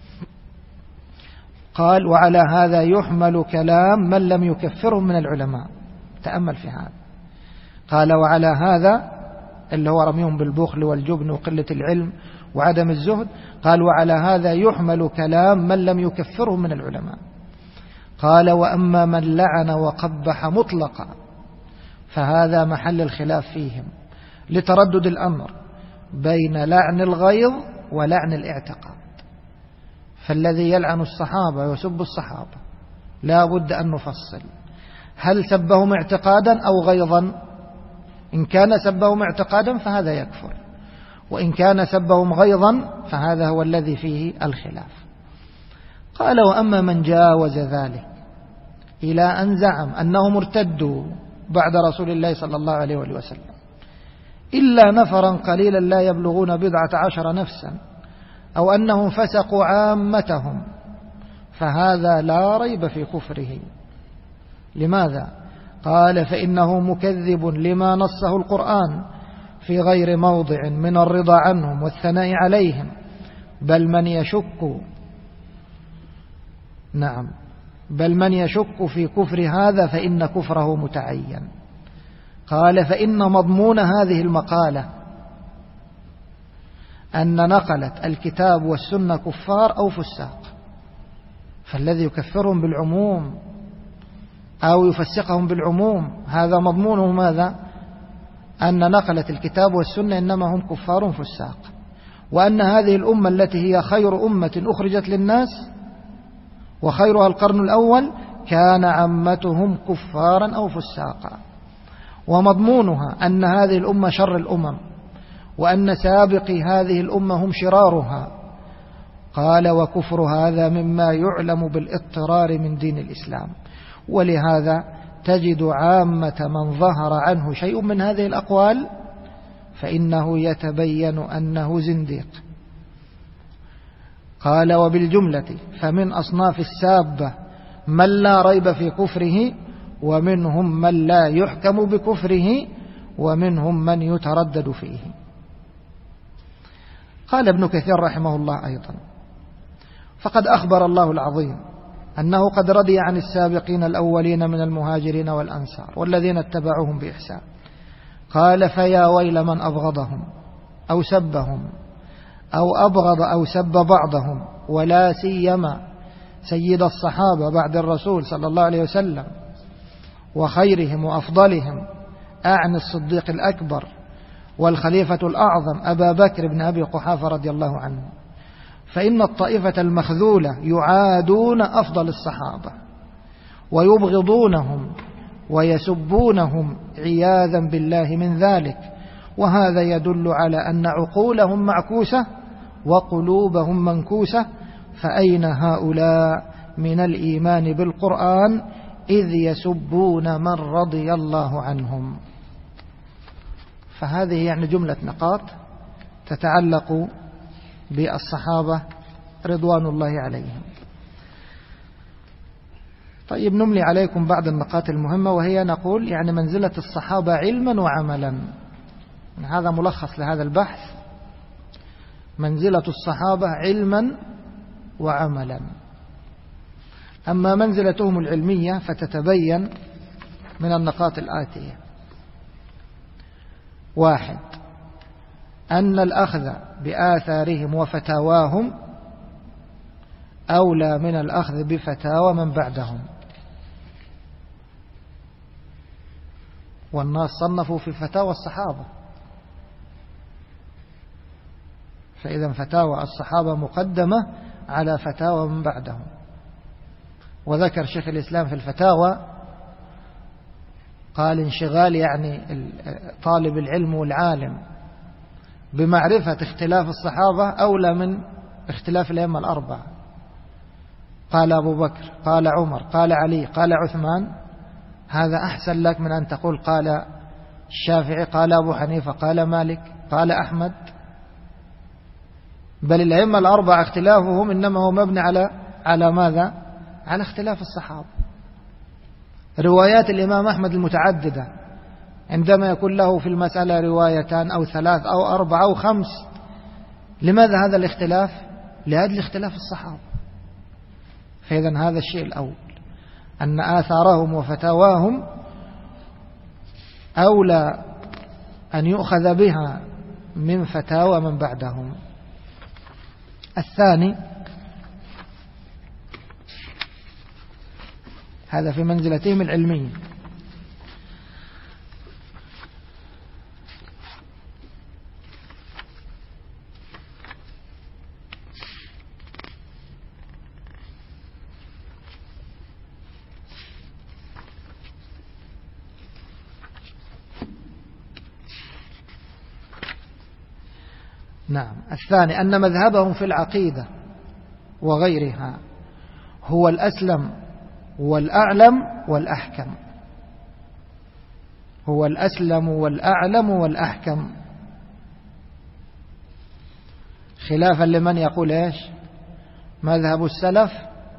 قال: وعلى هذا يحمل كلام من لم يكفرهم من العلماء. تأمل في هذا. قال: وعلى هذا اللي هو رميهم بالبخل والجبن وقلة العلم وعدم الزهد، قال: وعلى هذا يحمل كلام من لم يكفرهم من العلماء. قال: وأما من لعن وقبح مطلقا فهذا محل الخلاف فيهم لتردد الأمر بين لعن الغيظ ولعن الاعتقاد. فالذي يلعن الصحابة ويسب الصحابة لا بد أن نفصل: هل سبهم اعتقادا أو غيظا؟ إن كان سبهم اعتقادا فهذا يكفر، وإن كان سبهم غيظا فهذا هو الذي فيه الخلاف. قال: وأما من جاوز ذلك إلى أن زعم أنهم ارتدوا بعد رسول الله صلى الله عليه وسلم إلا نفرا قليلا لا يبلغون 17 نفسا، أو أنهم فسقوا عامتهم، فهذا لا ريب في كفره. لماذا؟ قال: فإنه مكذب لما نصه القرآن في غير موضع من الرضا عنهم والثناء عليهم، بل من يشك في كفر هذا فإن كفره متعين. قال: فإن مضمون هذه المقالة أن نقلت الكتاب والسنة كفار أو فساق، فالذي يكفرهم بالعموم أو يفسقهم بالعموم هذا مضمونه ماذا؟ أن نقلت الكتاب والسنة إنما هم كفار فساق، وأن هذه الأمة التي هي خير أمة أخرجت للناس وخيرها القرن الأول كان عامتهم كفارا أو فساقا، ومضمونها أن هذه الأمة شر الأمم وأن سابقي هذه الأمة هم شرارها. قال: وكفر هذا مما يعلم بالاضطرار من دين الإسلام، ولهذا تجد عامة من ظهر عنه شيء من هذه الأقوال فإنه يتبين أنه زنديق. قال: وبالجملة فمن أصناف السابة من لا ريب في كفره، ومنهم من لا يحكم بكفره، ومنهم من يتردد فيه. قال ابن كثير رحمه الله أيضا: فقد أخبر الله العظيم أنه قد رضي عن السابقين الأولين من المهاجرين والأنصار والذين اتبعوهم بإحسان. قال: فيا ويل من أبغضهم أو سبهم أو أبغض أو سب بعضهم، ولا سيما سيد الصحابة بعد الرسول صلى الله عليه وسلم وخيرهم وأفضلهم، أعني الصديق الأكبر والخليفة الأعظم أبا بكر بن أبي قحافة رضي الله عنه، فإن الطائفة المخذولة يعادون أفضل الصحابة ويبغضونهم ويسبونهم عياذا بالله من ذلك، وهذا يدل على أن عقولهم معكوسة وقلوبهم منكوسة، فأين هؤلاء من الإيمان بالقرآن إذ يسبون من رضي الله عنهم. فهذه يعني جملة نقاط تتعلق بالصحابة رضوان الله عليهم. طيب نملي عليكم بعض النقاط المهمة، وهي نقول يعني منزلة الصحابة علما وعملا. هذا ملخص لهذا البحث: منزلة الصحابة علما وعملا. أما منزلتهم العلمية فتتبين من النقاط الآتية: 1. أن الأخذ بآثارهم وفتاواهم أولى من الأخذ بفتاوى من بعدهم. والناس صنفوا في فتاوى الصحابة، فإذا فتاوى الصحابة مقدمة على فتاوى من بعدهم. وذكر شيخ الإسلام في الفتاوى قال: انشغال يعني طالب العلم والعالم بمعرفة اختلاف الصحابة أولى من اختلاف الأئمة الأربعة. قال أبو بكر، قال عمر، قال علي، قال عثمان، هذا أحسن لك من أن تقول قال الشافعي، قال أبو حنيفة، قال مالك، قال أحمد. بل الأئمة الأربعة اختلافهم إنما هو مبني على ماذا؟ على اختلاف الصحابة. روايات الإمام أحمد المتعددة، عندما يكون له في المسألة روايتان أو 3 أو 4 أو 5، لماذا هذا الاختلاف؟ لأجل اختلاف الصحابة. فإذا هذا الشيء الأول، أن آثارهم وفتاواهم أولى أن يؤخذ بها من فتاوى من بعدهم. 2، هذا في منزلتهم العلمية. نعم. 2، أن مذهبهم في العقيدة وغيرها هو الأسلم والأعلم والأحكم. هو الأسلم والأعلم والأحكم، خلافا لمن يقول إيش؟ مذهب السلف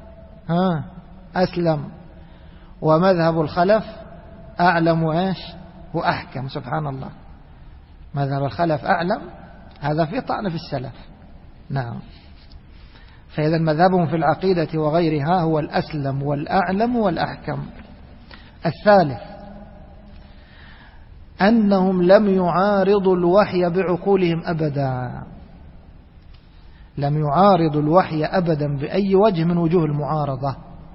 أسلم، ومذهب الخلف أعلم وإيش؟ وأحكم. سبحان الله، مذهب الخلف أعلم، هذا في طعن في السلف. نعم. فإذا مذهبهم في العقيدة وغيرها هو الأسلم والأعلم والأحكم. 3، أنهم لم يعارضوا الوحي بعقولهم أبدا، لم يعارضوا الوحي أبدا بأي وجه من وجوه المعارضة.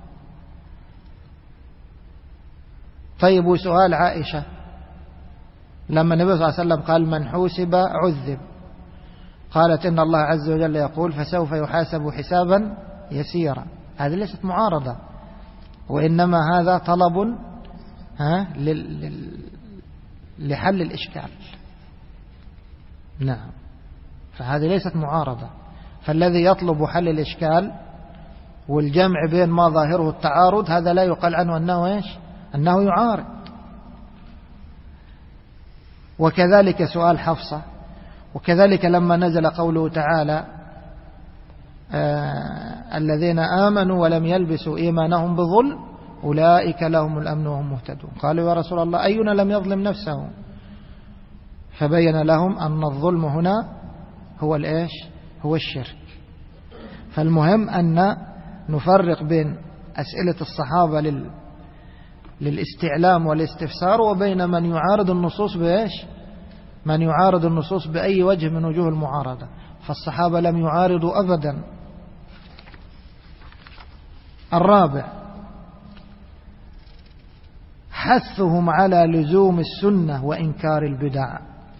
طيب، وسؤال عائشة لما النبي صلى الله عليه وسلم قال: من حوسب عذب، قالت: إن الله عز وجل يقول: فسوف يحاسب حسابا يسيرا. هذه ليست معارضة، وإنما هذا طلب لحل الإشكال. نعم. فهذه ليست معارضة. فالذي يطلب حل الإشكال والجمع بين ما ظاهره التعارض، هذا لا يقال عنه أنه إيش؟ أنه يعارض. وكذلك سؤال حفصة، وكذلك لما نزل قوله تعالى: الذين آمنوا ولم يلبسوا إيمانهم بظلم أولئك لهم الأمن وهم مهتدون. قالوا: يا رسول الله، أينا لم يظلم نفسه؟ فبين لهم أن الظلم هنا هو الإيش؟ هو الشرك. فالمهم أن نفرق بين أسئلة الصحابة للاستعلام والاستفسار، وبين من يعارض النصوص بإيش؟ من يعارض النصوص بأي وجه من وجوه المعارضة. فالصحابة لم يعارضوا أبدا. الرابع حثهم على لزوم السنة وإنكار البدع.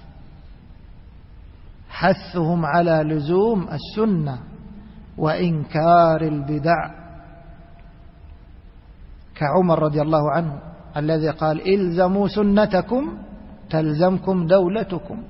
حثهم على لزوم السنة وإنكار البدع، كعمر رضي الله عنه الذي قال إلزموا سنتكم تلزمكم دولتكم.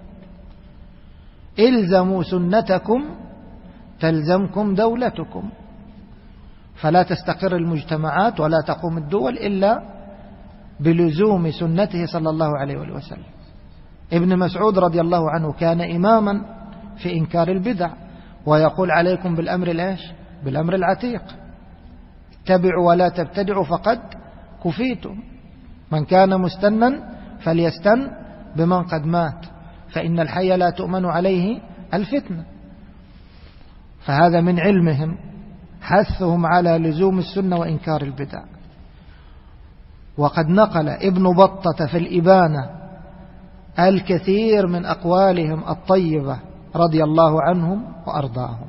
إلزموا سنتكم تلزمكم دولتكم. فلا تستقر المجتمعات ولا تقوم الدول إلا بلزوم سنته صلى الله عليه وسلم. ابن مسعود رضي الله عنه كان إماما في إنكار البدع، ويقول عليكم بالأمر الإيش؟ بالأمر العتيق، اتبعوا ولا تبتدعوا فقد كفيتم. من كان مستنا فليستن بمن قد مات، فإن الحي لا تؤمن عليه الفتنة. فهذا من علمهم، حثهم على لزوم السنة وإنكار البدع. وقد نقل ابن بطة في الإبانة الكثير من أقوالهم الطيبة رضي الله عنهم وأرضاهم.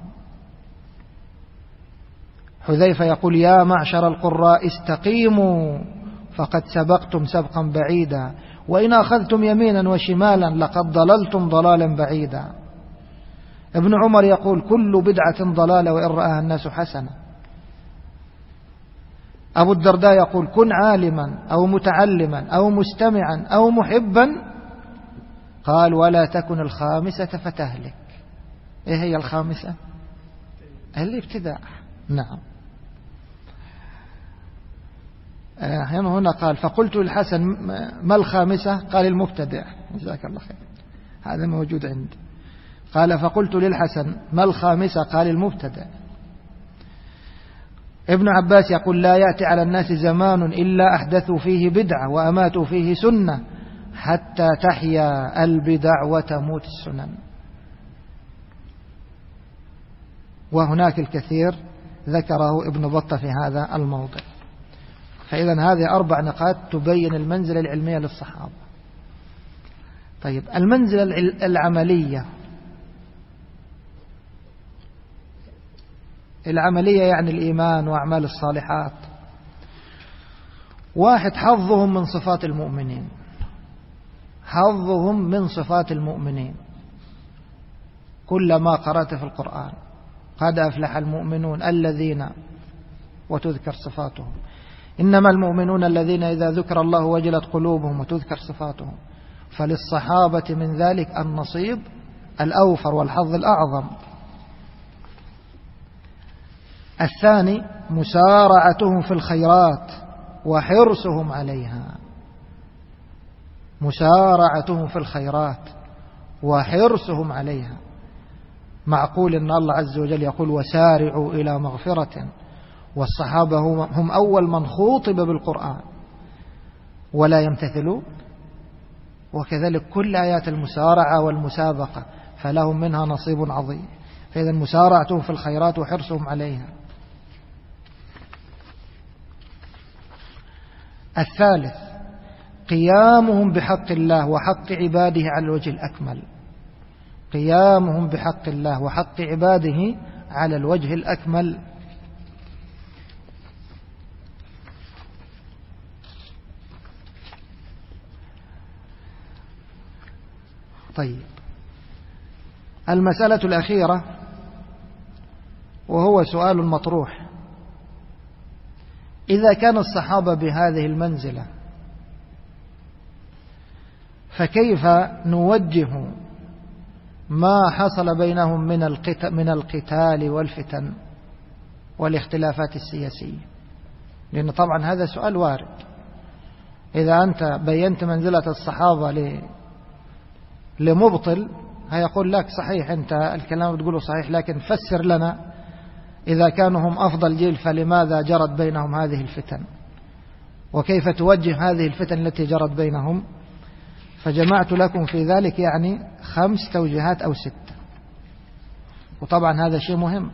حذيفة يقول يا معشر القراء استقيموا فقد سبقتم سبقا بعيدا، وإن أخذتم يمينا وشمالا لقد ضللتم ضلالا بعيدا. ابن عمر يقول كل بدعة ضلالة وإن رآها الناس حسنة. أبو الدرداء يقول كن عالما أو متعلما أو مستمعا أو محبا، قال ولا تكن الخامسة فتهلك. إيه هي الخامسة؟ الابتداع. نعم. هنا قال فقلت للحسن ما الخامسة؟ قال المبتدع. جزاك الله خير، هذا موجود عندي. قال فقلت للحسن ما الخامسة؟ قال المبتدع. ابن عباس يقول لا يأتي على الناس زمان إلا أحدثوا فيه بدعة وأماتوا فيه سنة حتى تحيا البدع وتموت السنن. وهناك الكثير ذكره ابن بطة في هذا الموضع. فإذا هذه 4 نقاط تبين المنزلة العلمية للصحابة. طيب المنزلة العملية. العملية يعني الإيمان وأعمال الصالحات. 1 حظهم من صفات المؤمنين. حظهم من صفات المؤمنين. كلما قرأت في القرآن قد أفلح المؤمنون الذين، وتذكر صفاتهم. إنما المؤمنون الذين إذا ذكر الله وجلت قلوبهم، وتذكر صفاتهم. فللصحابة من ذلك النصيب الأوفر والحظ الأعظم. 2 مسارعتهم في الخيرات وحرصهم عليها. مسارعتهم في الخيرات وحرصهم عليها. معقول أن الله عز وجل يقول وسارعوا إلى مغفرة، والصحابة هم أول من خوطب بالقرآن ولا يمتثلوا. وكذلك كل آيات المسارعة والمسابقة فلهم منها نصيب عظيم. فإذا مسارعتهم في الخيرات وحرصهم عليها. 3 قيامهم بحق الله وحق عباده على الوجه الأكمل. قيامهم بحق الله وحق عباده على الوجه الأكمل. طيب المسألة الأخيرة وهو سؤال مطروح: إذا كان الصحابة بهذه المنزلة فكيف نوجه ما حصل بينهم من القتال والفتن والاختلافات السياسية؟ لأن طبعا هذا سؤال وارد. إذا أنت بينت منزلة الصحابة لمبطل هيقول لك صحيح أنت الكلام بتقوله صحيح، لكن فسر لنا إذا كانوا هم أفضل جيل فلماذا جرت بينهم هذه الفتن، وكيف توجه هذه الفتن التي جرت بينهم. فجمعت لكم في ذلك 5 توجيهات أو 6، وطبعا هذا شيء مهم.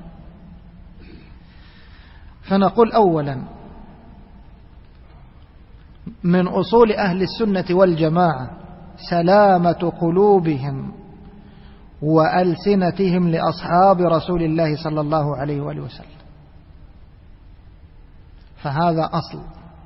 فنقول أولا: من أصول أهل السنة والجماعة سلامة قلوبهم وألسنتهم لأصحاب رسول الله صلى الله عليه وآله وسلم. فهذا أصل.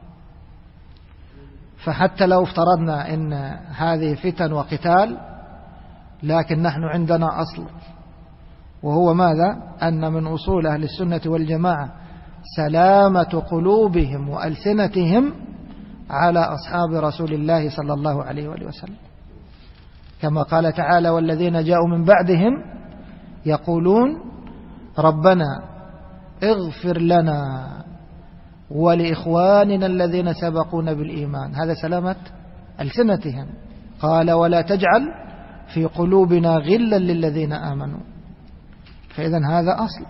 فحتى لو افترضنا أن هذه فتن وقتال، لكن نحن عندنا أصل، وهو ماذا؟ أن من أصول أهل السنة والجماعة سلامة قلوبهم وألسنتهم على أصحاب رسول الله صلى الله عليه وآله وسلم، كما قال تعالى: والذين جاءوا من بعدهم يقولون ربنا اغفر لنا ولإخواننا الذين سبقونا بالإيمان. هذا سلامة ألسنتهم. قال: ولا تجعل في قلوبنا غلا للذين آمنوا. فإذن هذا أصل.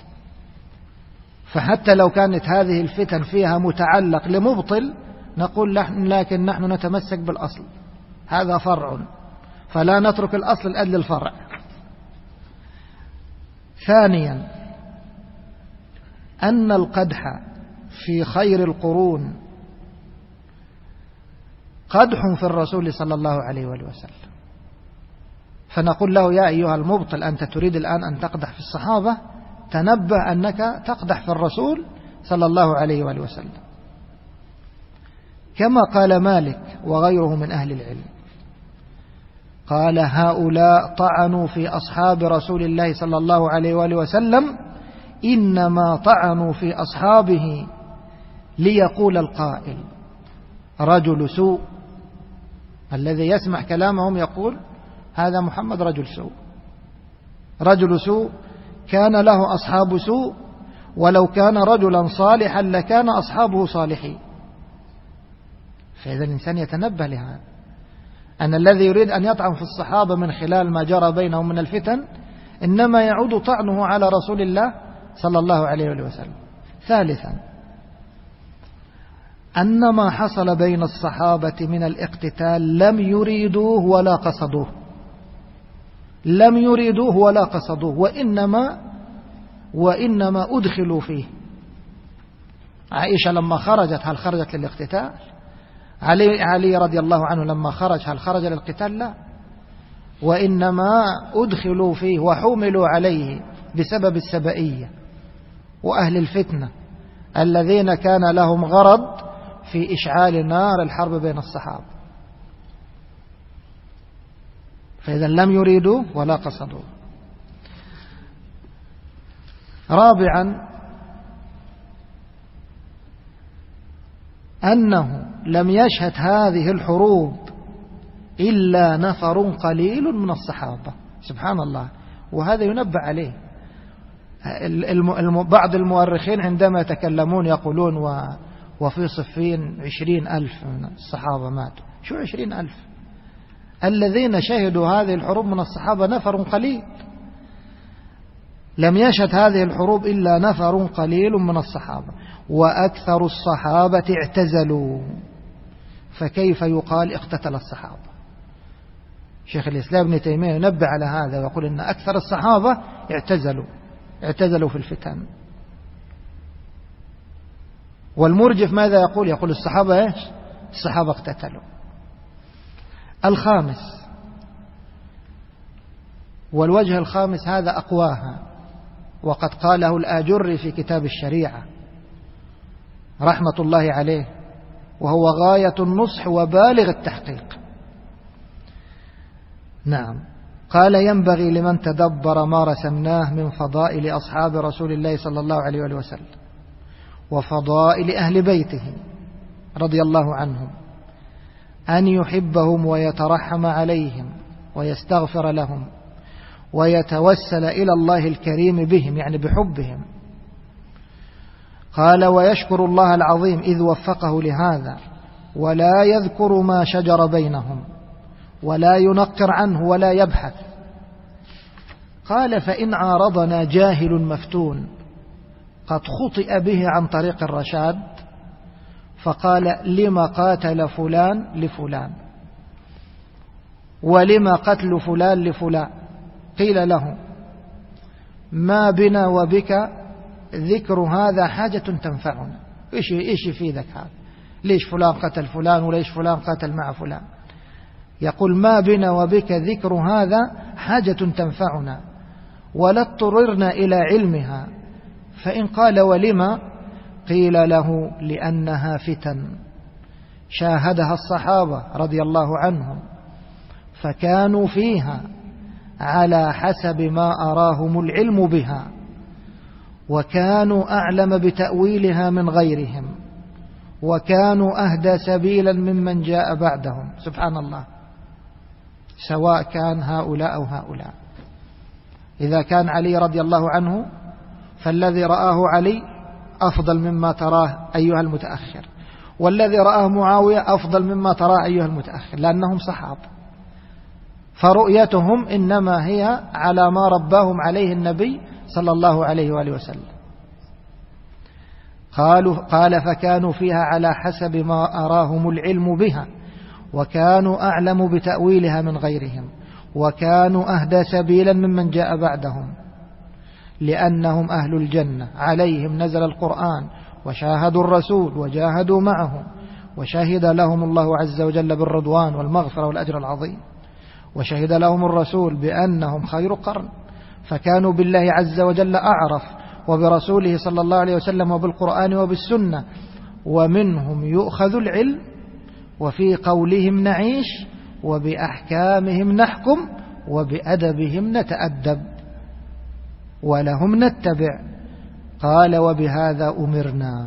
فحتى لو كانت هذه الفتن فيها متعلق لمبطل نقول لكن نحن نتمسك بالأصل، هذا فرع، فلا نترك الأصل لأجل الفرع. ثانيا، أن القدح في خير القرون قدح في الرسول صلى الله عليه وآله وسلم. فنقول له: يا أيها المبطل، أنت تريد الآن أن تقدح في الصحابة، تنبه أنك تقدح في الرسول صلى الله عليه وآله وسلم. كما قال مالك وغيره من أهل العلم، قال: هؤلاء طعنوا في أصحاب رسول الله صلى الله عليه وآله وسلم، إنما طعنوا في أصحابه ليقول القائل رجل سوء. الذي يسمع كلامهم يقول: هذا محمد رجل سوء، رجل سوء، كان له أصحاب سوء، ولو كان رجلا صالحا لكان أصحابه صالحين. فإذا الإنسان يتنبه لهذا، أن الذي يريد أن يطعن في الصحابة من خلال ما جرى بينهم من الفتن إنما يعود طعنه على رسول الله صلى الله عليه وسلم. ثالثا، أن ما حصل بين الصحابة من الاقتتال لم يريدوه ولا قصدوه، لم يريدوه ولا قصدوه، وإنما أدخلوا فيه. عائشة لما خرجت هل خرجت للاقتتال؟ علي رضي الله عنه لما خرج هل خرج للقتال؟ لا، وإنما أدخلوا فيه وحوملوا عليه بسبب السبئية وأهل الفتنة الذين كان لهم غرض في إشعال نار الحرب بين الصحابة. فإذا لم يريدوا ولا قصدوا. رابعا، أنه لم يشهد هذه الحروب إلا نفر قليل من الصحابة. سبحان الله، وهذا ينبه عليه. بعض المؤرخين عندما يتكلمون يقولون وفي صفين 20,000 من الصحابة ماتوا. شو 20,000؟ الذين شهدوا هذه الحروب من الصحابة نفر قليل. لم يشهد هذه الحروب إلا نفر قليل من الصحابة، وأكثر الصحابة اعتزلوا، فكيف يقال اقتتل الصحابة؟ شيخ الإسلام ابن تيمية ينبه على هذا ويقول إن أكثر الصحابة اعتزلوا في الفتن. والمرجف ماذا يقول؟ يقول الصحابة إيش؟ الصحابة اقتتلوا. الخامس، والوجه الخامس هذا أقواها، وقد قاله الآجري في كتاب الشريعة رحمة الله عليه، وهو غاية النصح وبالغ التحقيق. نعم، قال: ينبغي لمن تدبر ما رسمناه من فضائل أصحاب رسول الله صلى الله عليه وسلم وفضائل أهل بيته رضي الله عنهم أن يحبهم ويترحم عليهم ويستغفر لهم ويتوسل إلى الله الكريم بهم، يعني بحبهم. قال: ويشكر الله العظيم إذ وفقه لهذا، ولا يذكر ما شجر بينهم ولا ينقر عنه ولا يبحث. قال: فإن عارضنا جاهل مفتون قد خطئ به عن طريق الرشاد فقال: لما قاتل فلان لفلان ولما قتل فلان لفلان، قيل له: ما بنا وبك ذكر هذا حاجة تنفعنا. إيش يفيدك هذا؟ ليش فلان قتل فلان وليش فلان قتل مع فلان؟ يقول ما بنا وبك ذكر هذا حاجة تنفعنا ولا اضطررنا إلى علمها. فإن قال ولما؟ قيل له لأنها فتن شاهدها الصحابة رضي الله عنهم فكانوا فيها على حسب ما أراهم العلم بها، وكانوا أعلم بتأويلها من غيرهم، وكانوا أهدى سبيلا ممن جاء بعدهم. سبحان الله، سواء كان هؤلاء أو هؤلاء. إذا كان علي رضي الله عنه فالذي رآه علي أفضل مما تراه أيها المتأخر، والذي رآه معاوية أفضل مما تراه أيها المتأخر، لأنهم صحابة، فرؤيتهم إنما هي على ما رباهم عليه النبي صلى الله عليه وآله وسلم. قال فكانوا فيها على حسب ما أراهم العلم بها، وكانوا أعلم بتأويلها من غيرهم، وكانوا أهدى سبيلا ممن جاء بعدهم، لأنهم أهل الجنة عليهم نزل القرآن وشاهدوا الرسول وجاهدوا معه، وشهد لهم الله عز وجل بالرضوان والمغفرة والأجر العظيم، وشهد لهم الرسول بأنهم خير قرن، فكانوا بالله عز وجل أعرف، وبرسوله صلى الله عليه وسلم، وبالقرآن وبالسنة، ومنهم يؤخذ العلم، وفي قولهم نعيش، وبأحكامهم نحكم، وبأدبهم نتأدب، ولهم نتبع. قال وبهذا أمرنا.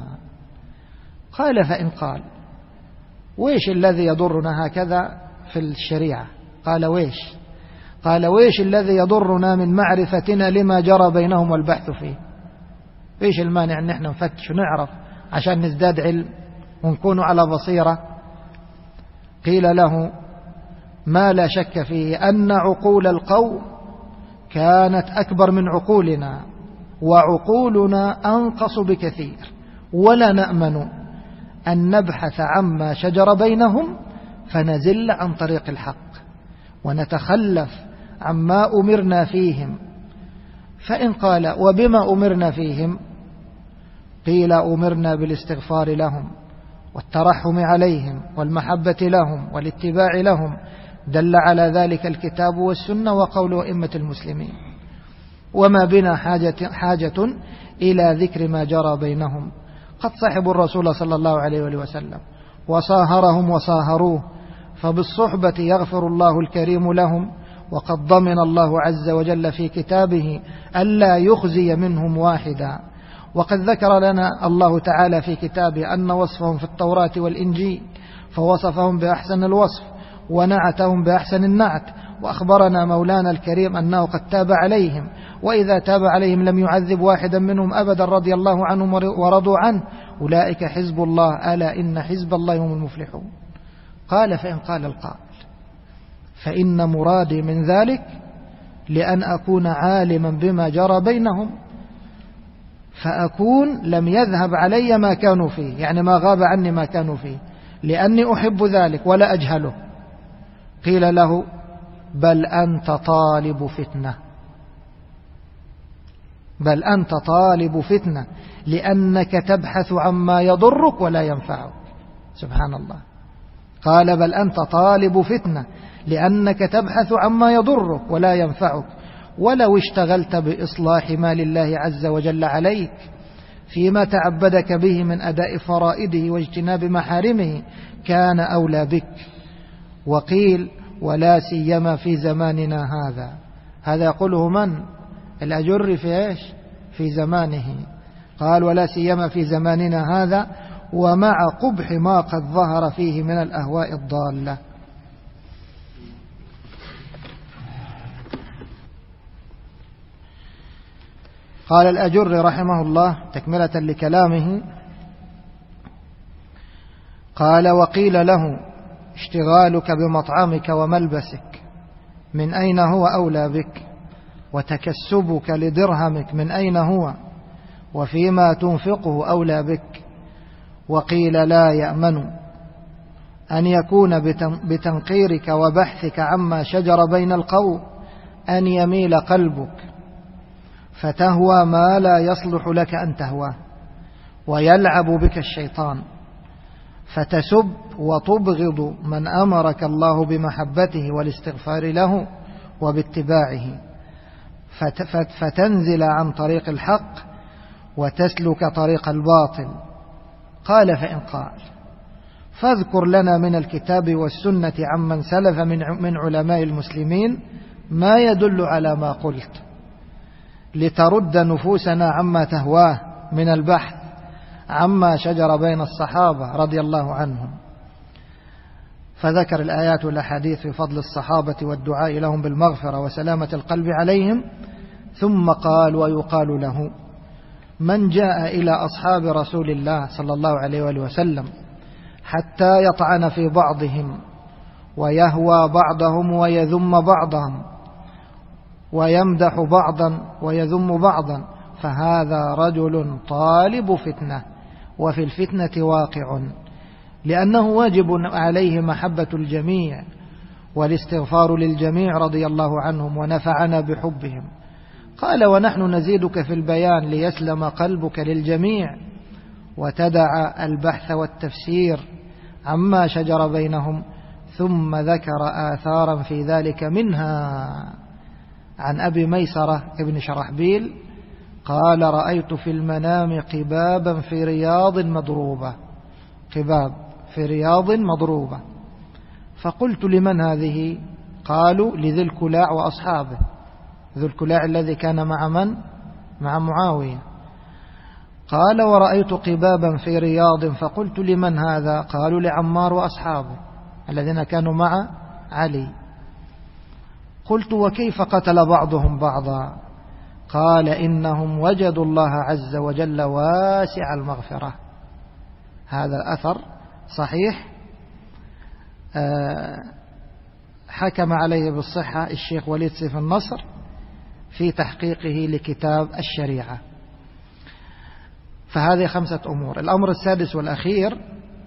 قال فإن قال ويش الذي يضرنا هكذا في الشريعة؟ قال ويش؟ قال ويش الذي يضرنا من معرفتنا لما جرى بينهم والبحث فيه؟ ايش المانع ان احنا نفتش ونعرف عشان نزداد علم ونكون على بصيرة؟ قيل له ما لا شك فيه أن عقول القوم كانت أكبر من عقولنا، وعقولنا أنقص بكثير، ولا نأمن أن نبحث عما شجر بينهم فنزل عن طريق الحق ونتخلف عما أمرنا فيهم. فإن قال وبما أمرنا فيهم؟ قيل أمرنا بالاستغفار لهم والترحم عليهم والمحبة لهم والاتباع لهم، دل على ذلك الكتاب والسنة وقول أئمة المسلمين، وما بنا حاجة إلى ذكر ما جرى بينهم. قد صحبوا الرسول صلى الله عليه وسلم وصاهرهم وصاهروه، فبالصحبة يغفر الله الكريم لهم، وقد ضمن الله عز وجل في كتابه ألا يخزي منهم واحدا. وقد ذكر لنا الله تعالى في كتابه أن وصفهم في التوراة والإنجيل، فوصفهم بأحسن الوصف ونعتهم بأحسن النعت، وأخبرنا مولانا الكريم أنه قد تاب عليهم، وإذا تاب عليهم لم يعذب واحدا منهم أبدا، رضي الله عنهم ورضوا عنه، أولئك حزب الله ألا إن حزب الله هم المفلحون. قال فإن قال القائل فإن مرادي من ذلك لأن أكون عالما بما جرى بينهم، فأكون لم يذهب علي ما كانوا فيه، يعني ما غاب عني ما كانوا فيه، لأني أحب ذلك ولا أجهله. قيل له بل أنت طالب فتنة، بل أنت طالب فتنة، لأنك تبحث عما يضرك ولا ينفعك. سبحان الله. قال بل أنت طالب فتنة لأنك تبحث عما يضرك ولا ينفعك، ولو اشتغلت بإصلاح ما لله عز وجل عليك فيما تعبدك به من أداء فرائده واجتناب محارمه كان أولى بك. وقيل ولا سيما في زماننا هذا. هذا يقوله من؟ الأجر في إيش؟ في زمانه. قال ولا سيما في زماننا هذا، ومع قبح ما قد ظهر فيه من الأهواء الضالة. قال الأجر رحمه الله تكملة لكلامه، قال وقيل له اشتغالك بمطعمك وملبسك من أين هو أولى بك، وتكسبك لدرهمك من أين هو، وفيما تنفقه أولى بك. وقيل لا يأمن أن يكون بتنقيرك وبحثك عما شجر بين القوم أن يميل قلبك فتهوى ما لا يصلح لك أن تهواه، ويلعب بك الشيطان فتسب وتبغض من أمرك الله بمحبته والاستغفار له وباتباعه، فتنزل عن طريق الحق وتسلك طريق الباطل. قال فإن قال فاذكر لنا من الكتاب والسنة عمن سلف من علماء المسلمين ما يدل على ما قلت، لترد نفوسنا عما تهواه من البحث عما شجر بين الصحابة رضي الله عنهم. فذكر الآيات والأحاديث في فضل الصحابة والدعاء لهم بالمغفرة وسلامة القلب عليهم، ثم قال ويقال له: من جاء إلى أصحاب رسول الله صلى الله عليه وآله وسلم حتى يطعن في بعضهم ويهوى بعضهم ويذم بعضهم ويمدح بعضا ويذم بعضا، فهذا رجل طالب فتنة وفي الفتنة واقع، لأنه واجب عليه محبة الجميع والاستغفار للجميع رضي الله عنهم ونفعنا بحبهم. قال: ونحن نزيدك في البيان ليسلم قلبك للجميع وتدع البحث والتفسير عما شجر بينهم. ثم ذكر آثارا في ذلك، منها عن أبي ميسرة ابن شرحبيل قال: رأيت في المنام قبابا في رياض مضروبة، قباب في رياض مضروبة، فقلت: لمن هذه؟ قالوا: لذي الكلاع وأصحابه. ذو الكلاع الذي كان مع من؟ مع معاوية. قال: ورأيت قبابا في رياض، فقلت: لمن هذا؟ قالوا: لعمار وأصحابه الذين كانوا مع علي. قلت: وكيف قتل بعضهم بعضا؟ قال: إنهم وجدوا الله عز وجل واسع المغفرة. هذا الأثر صحيح، حكم عليه بالصحة الشيخ وليد سيف النصر في تحقيقه لكتاب الشريعة. فهذه 5 أمور. الأمر السادس والأخير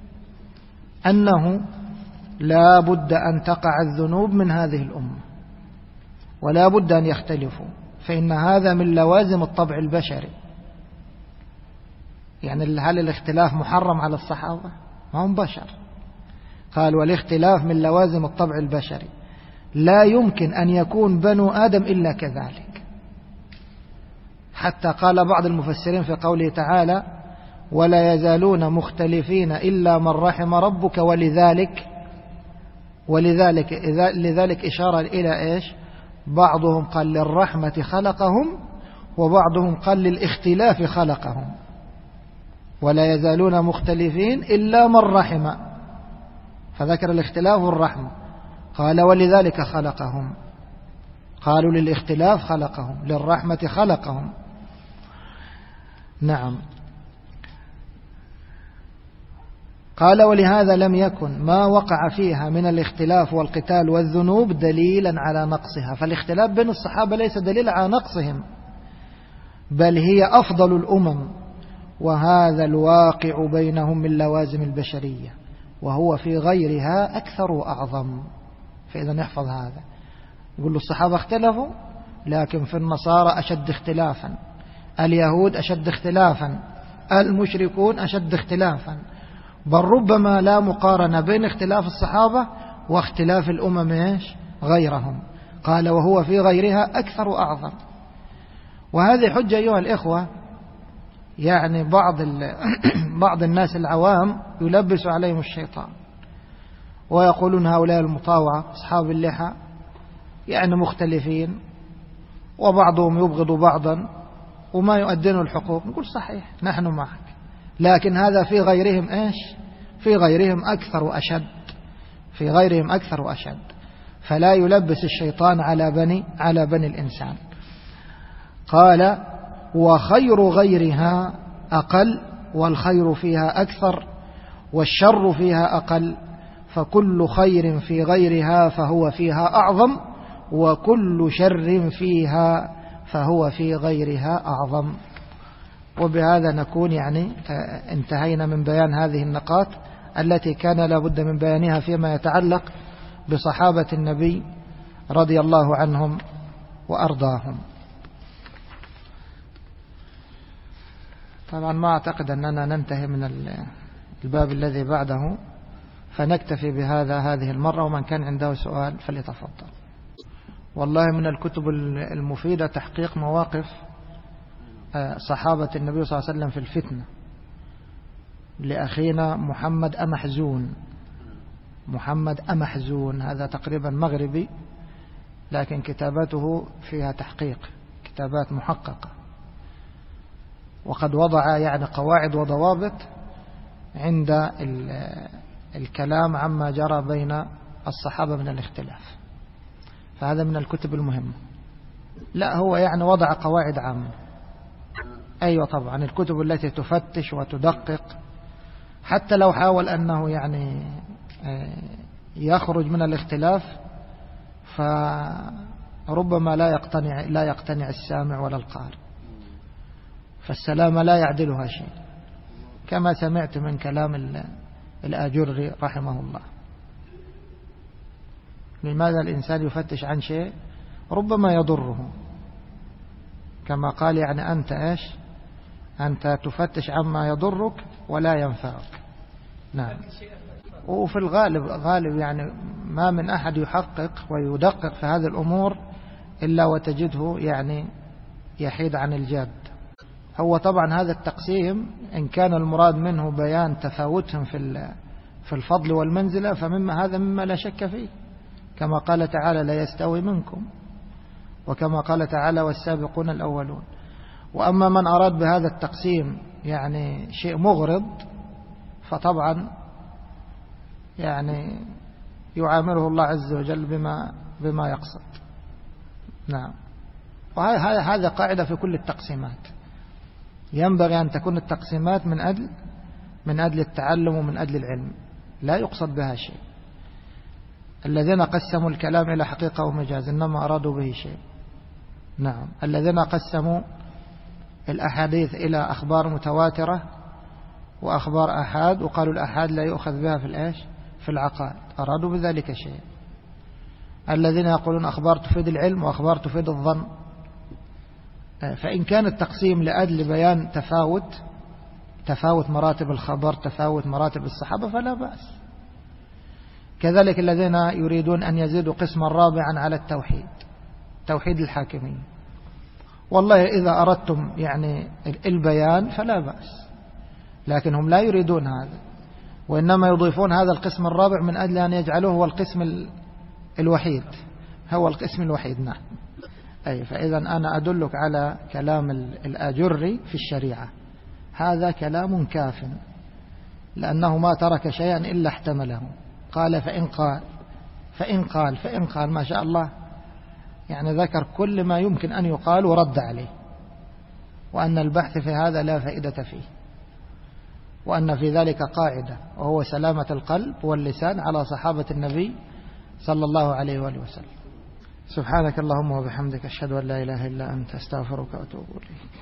أنه لا بد أن تقع الذنوب من هذه الأمة، ولا بد أن يختلفوا، فإن هذا من لوازم الطبع البشري. يعني هل الاختلاف محرم على الصحابة؟ ما هم بشر. قال: والاختلاف من لوازم الطبع البشري، لا يمكن أن يكون بنو آدم إلا كذلك. حتى قال بعض المفسرين في قوله تعالى: ولا يزالون مختلفين إلا من رحم ربك، لذلك إشارة إلى إيش؟ بعضهم قال للرحمة خلقهم، وبعضهم قال للاختلاف خلقهم. ولا يزالون مختلفين إلا من رحم، فذكر الاختلاف والرحمة. قال: ولذلك خلقهم، قالوا للاختلاف خلقهم، للرحمة خلقهم. نعم. قال: ولهذا لم يكن ما وقع فيها من الاختلاف والقتال والذنوب دليلا على نقصها. فالاختلاف بين الصحابة ليس دليل على نقصهم، بل هي أفضل الأمم، وهذا الواقع بينهم من لوازم البشرية، وهو في غيرها أكثر وأعظم. فإذا نحفظ هذا. يقول له الصحابة اختلفوا، لكن في النصارى أشد اختلافا، اليهود أشد اختلافا، المشركون أشد اختلافا، بل ربما لا مقارنة بين اختلاف الصحابة واختلاف الأمم غيرهم. قال: وهو في غيرها أكثر وأعظم. وهذه حجة أيها الإخوة. يعني بعض الناس العوام يلبس عليهم الشيطان ويقولون هؤلاء المطاوعة أصحاب اللحى يعني مختلفين، وبعضهم يبغض بعضا وما يؤدون الحقوق. نقول: صحيح، نحن معك، لكن هذا في غيرهم إيش؟ في غيرهم أكثر وأشد، في غيرهم أكثر وأشد. فلا يلبس الشيطان على بني الإنسان. قال: وخير غيرها أقل، والخير فيها أكثر، والشر فيها أقل، فكل خير في غيرها فهو فيها أعظم، وكل شر فيها فهو في غيرها أعظم. وبهذا نكون يعني انتهينا من بيان هذه النقاط التي كان لابد من بيانها فيما يتعلق بصحابة النبي رضي الله عنهم وأرضاهم. طبعا ما أعتقد أننا ننتهي من الباب الذي بعده، فنكتفي بهذا هذه المرة، ومن كان عنده سؤال فليتفضل. والله من الكتب المفيدة تحقيق مواقف صحابة النبي صلى الله عليه وسلم في الفتنة لأخينا محمد أمحزون. محمد أمحزون هذا تقريبا مغربي، لكن كتاباته فيها تحقيق، كتابات محققة، وقد وضع يعني قواعد وضوابط عند الكلام عما جرى بين الصحابة من الاختلاف، فهذا من الكتب المهمة. لا هو يعني وضع قواعد عامة. أيوة طبعا الكتب التي تفتش وتدقق، حتى لو حاول أنه يعني يخرج من الاختلاف فربما لا يقتنع السامع ولا القارئ، فالسلام لا يعدلها شيء، كما سمعت من كلام الآجري رحمه الله. لماذا الإنسان يفتش عن شيء ربما يضره، كما قال يعني أنت إيش، أنت تفتش عما يضرك ولا ينفعك. نعم. وفي غالب يعني ما من أحد يحقق ويدقق في هذه الأمور إلا وتجده يعني يحيد عن الجاد. هو طبعا هذا التقسيم إن كان المراد منه بيان تفاوتهم في الفضل والمنزلة هذا مما لا شك فيه، كما قال تعالى لا يستوي منكم، وكما قال تعالى والسابقون الأولون. وأما من أراد بهذا التقسيم يعني شيء مغرض فطبعا يعني يعامله الله عز وجل بما يقصد. نعم. وهذا قاعدة في كل التقسيمات، ينبغي أن تكون التقسيمات من أجل التعلم ومن أجل العلم، لا يقصد بها شيء. الذين قسموا الكلام إلى حقيقة ومجاز إنما أرادوا به شيء. نعم. الذين قسموا الأحاديث إلى أخبار متواترة وأخبار أحاد وقالوا الأحاد لا يؤخذ بها في العقائد، أرادوا بذلك شيء. الذين يقولون أخبار تفيد العلم وأخبار تفيد الظن، فإن كان التقسيم لأجل بيان تفاوت مراتب الخبر، تفاوت مراتب الصحابة، فلا بأس. كذلك الذين يريدون أن يزيدوا قسما رابعا على توحيد الحاكمية، والله إذا أردتم يعني البيان فلا بأس، لكن هم لا يريدون هذا، وإنما يضيفون هذا القسم الرابع من أجل أن يجعلوه هو القسم الوحيد، هو القسم الوحيد. نعم. أي فإذا أنا أدلك على كلام الآجري في الشريعة، هذا كلام كاف، لأنه ما ترك شيئا إلا احتمله. قال فإن قال ما شاء الله، يعني ذكر كل ما يمكن أن يقال ورد عليه، وأن البحث في هذا لا فائدة فيه، وأن في ذلك قاعدة، وهو سلامة القلب واللسان على صحابة النبي صلى الله عليه وآله وسلم. سبحانك اللهم وبحمدك، أشهد أن لا إله إلا أنت، أستغفرك وأتوب إليك.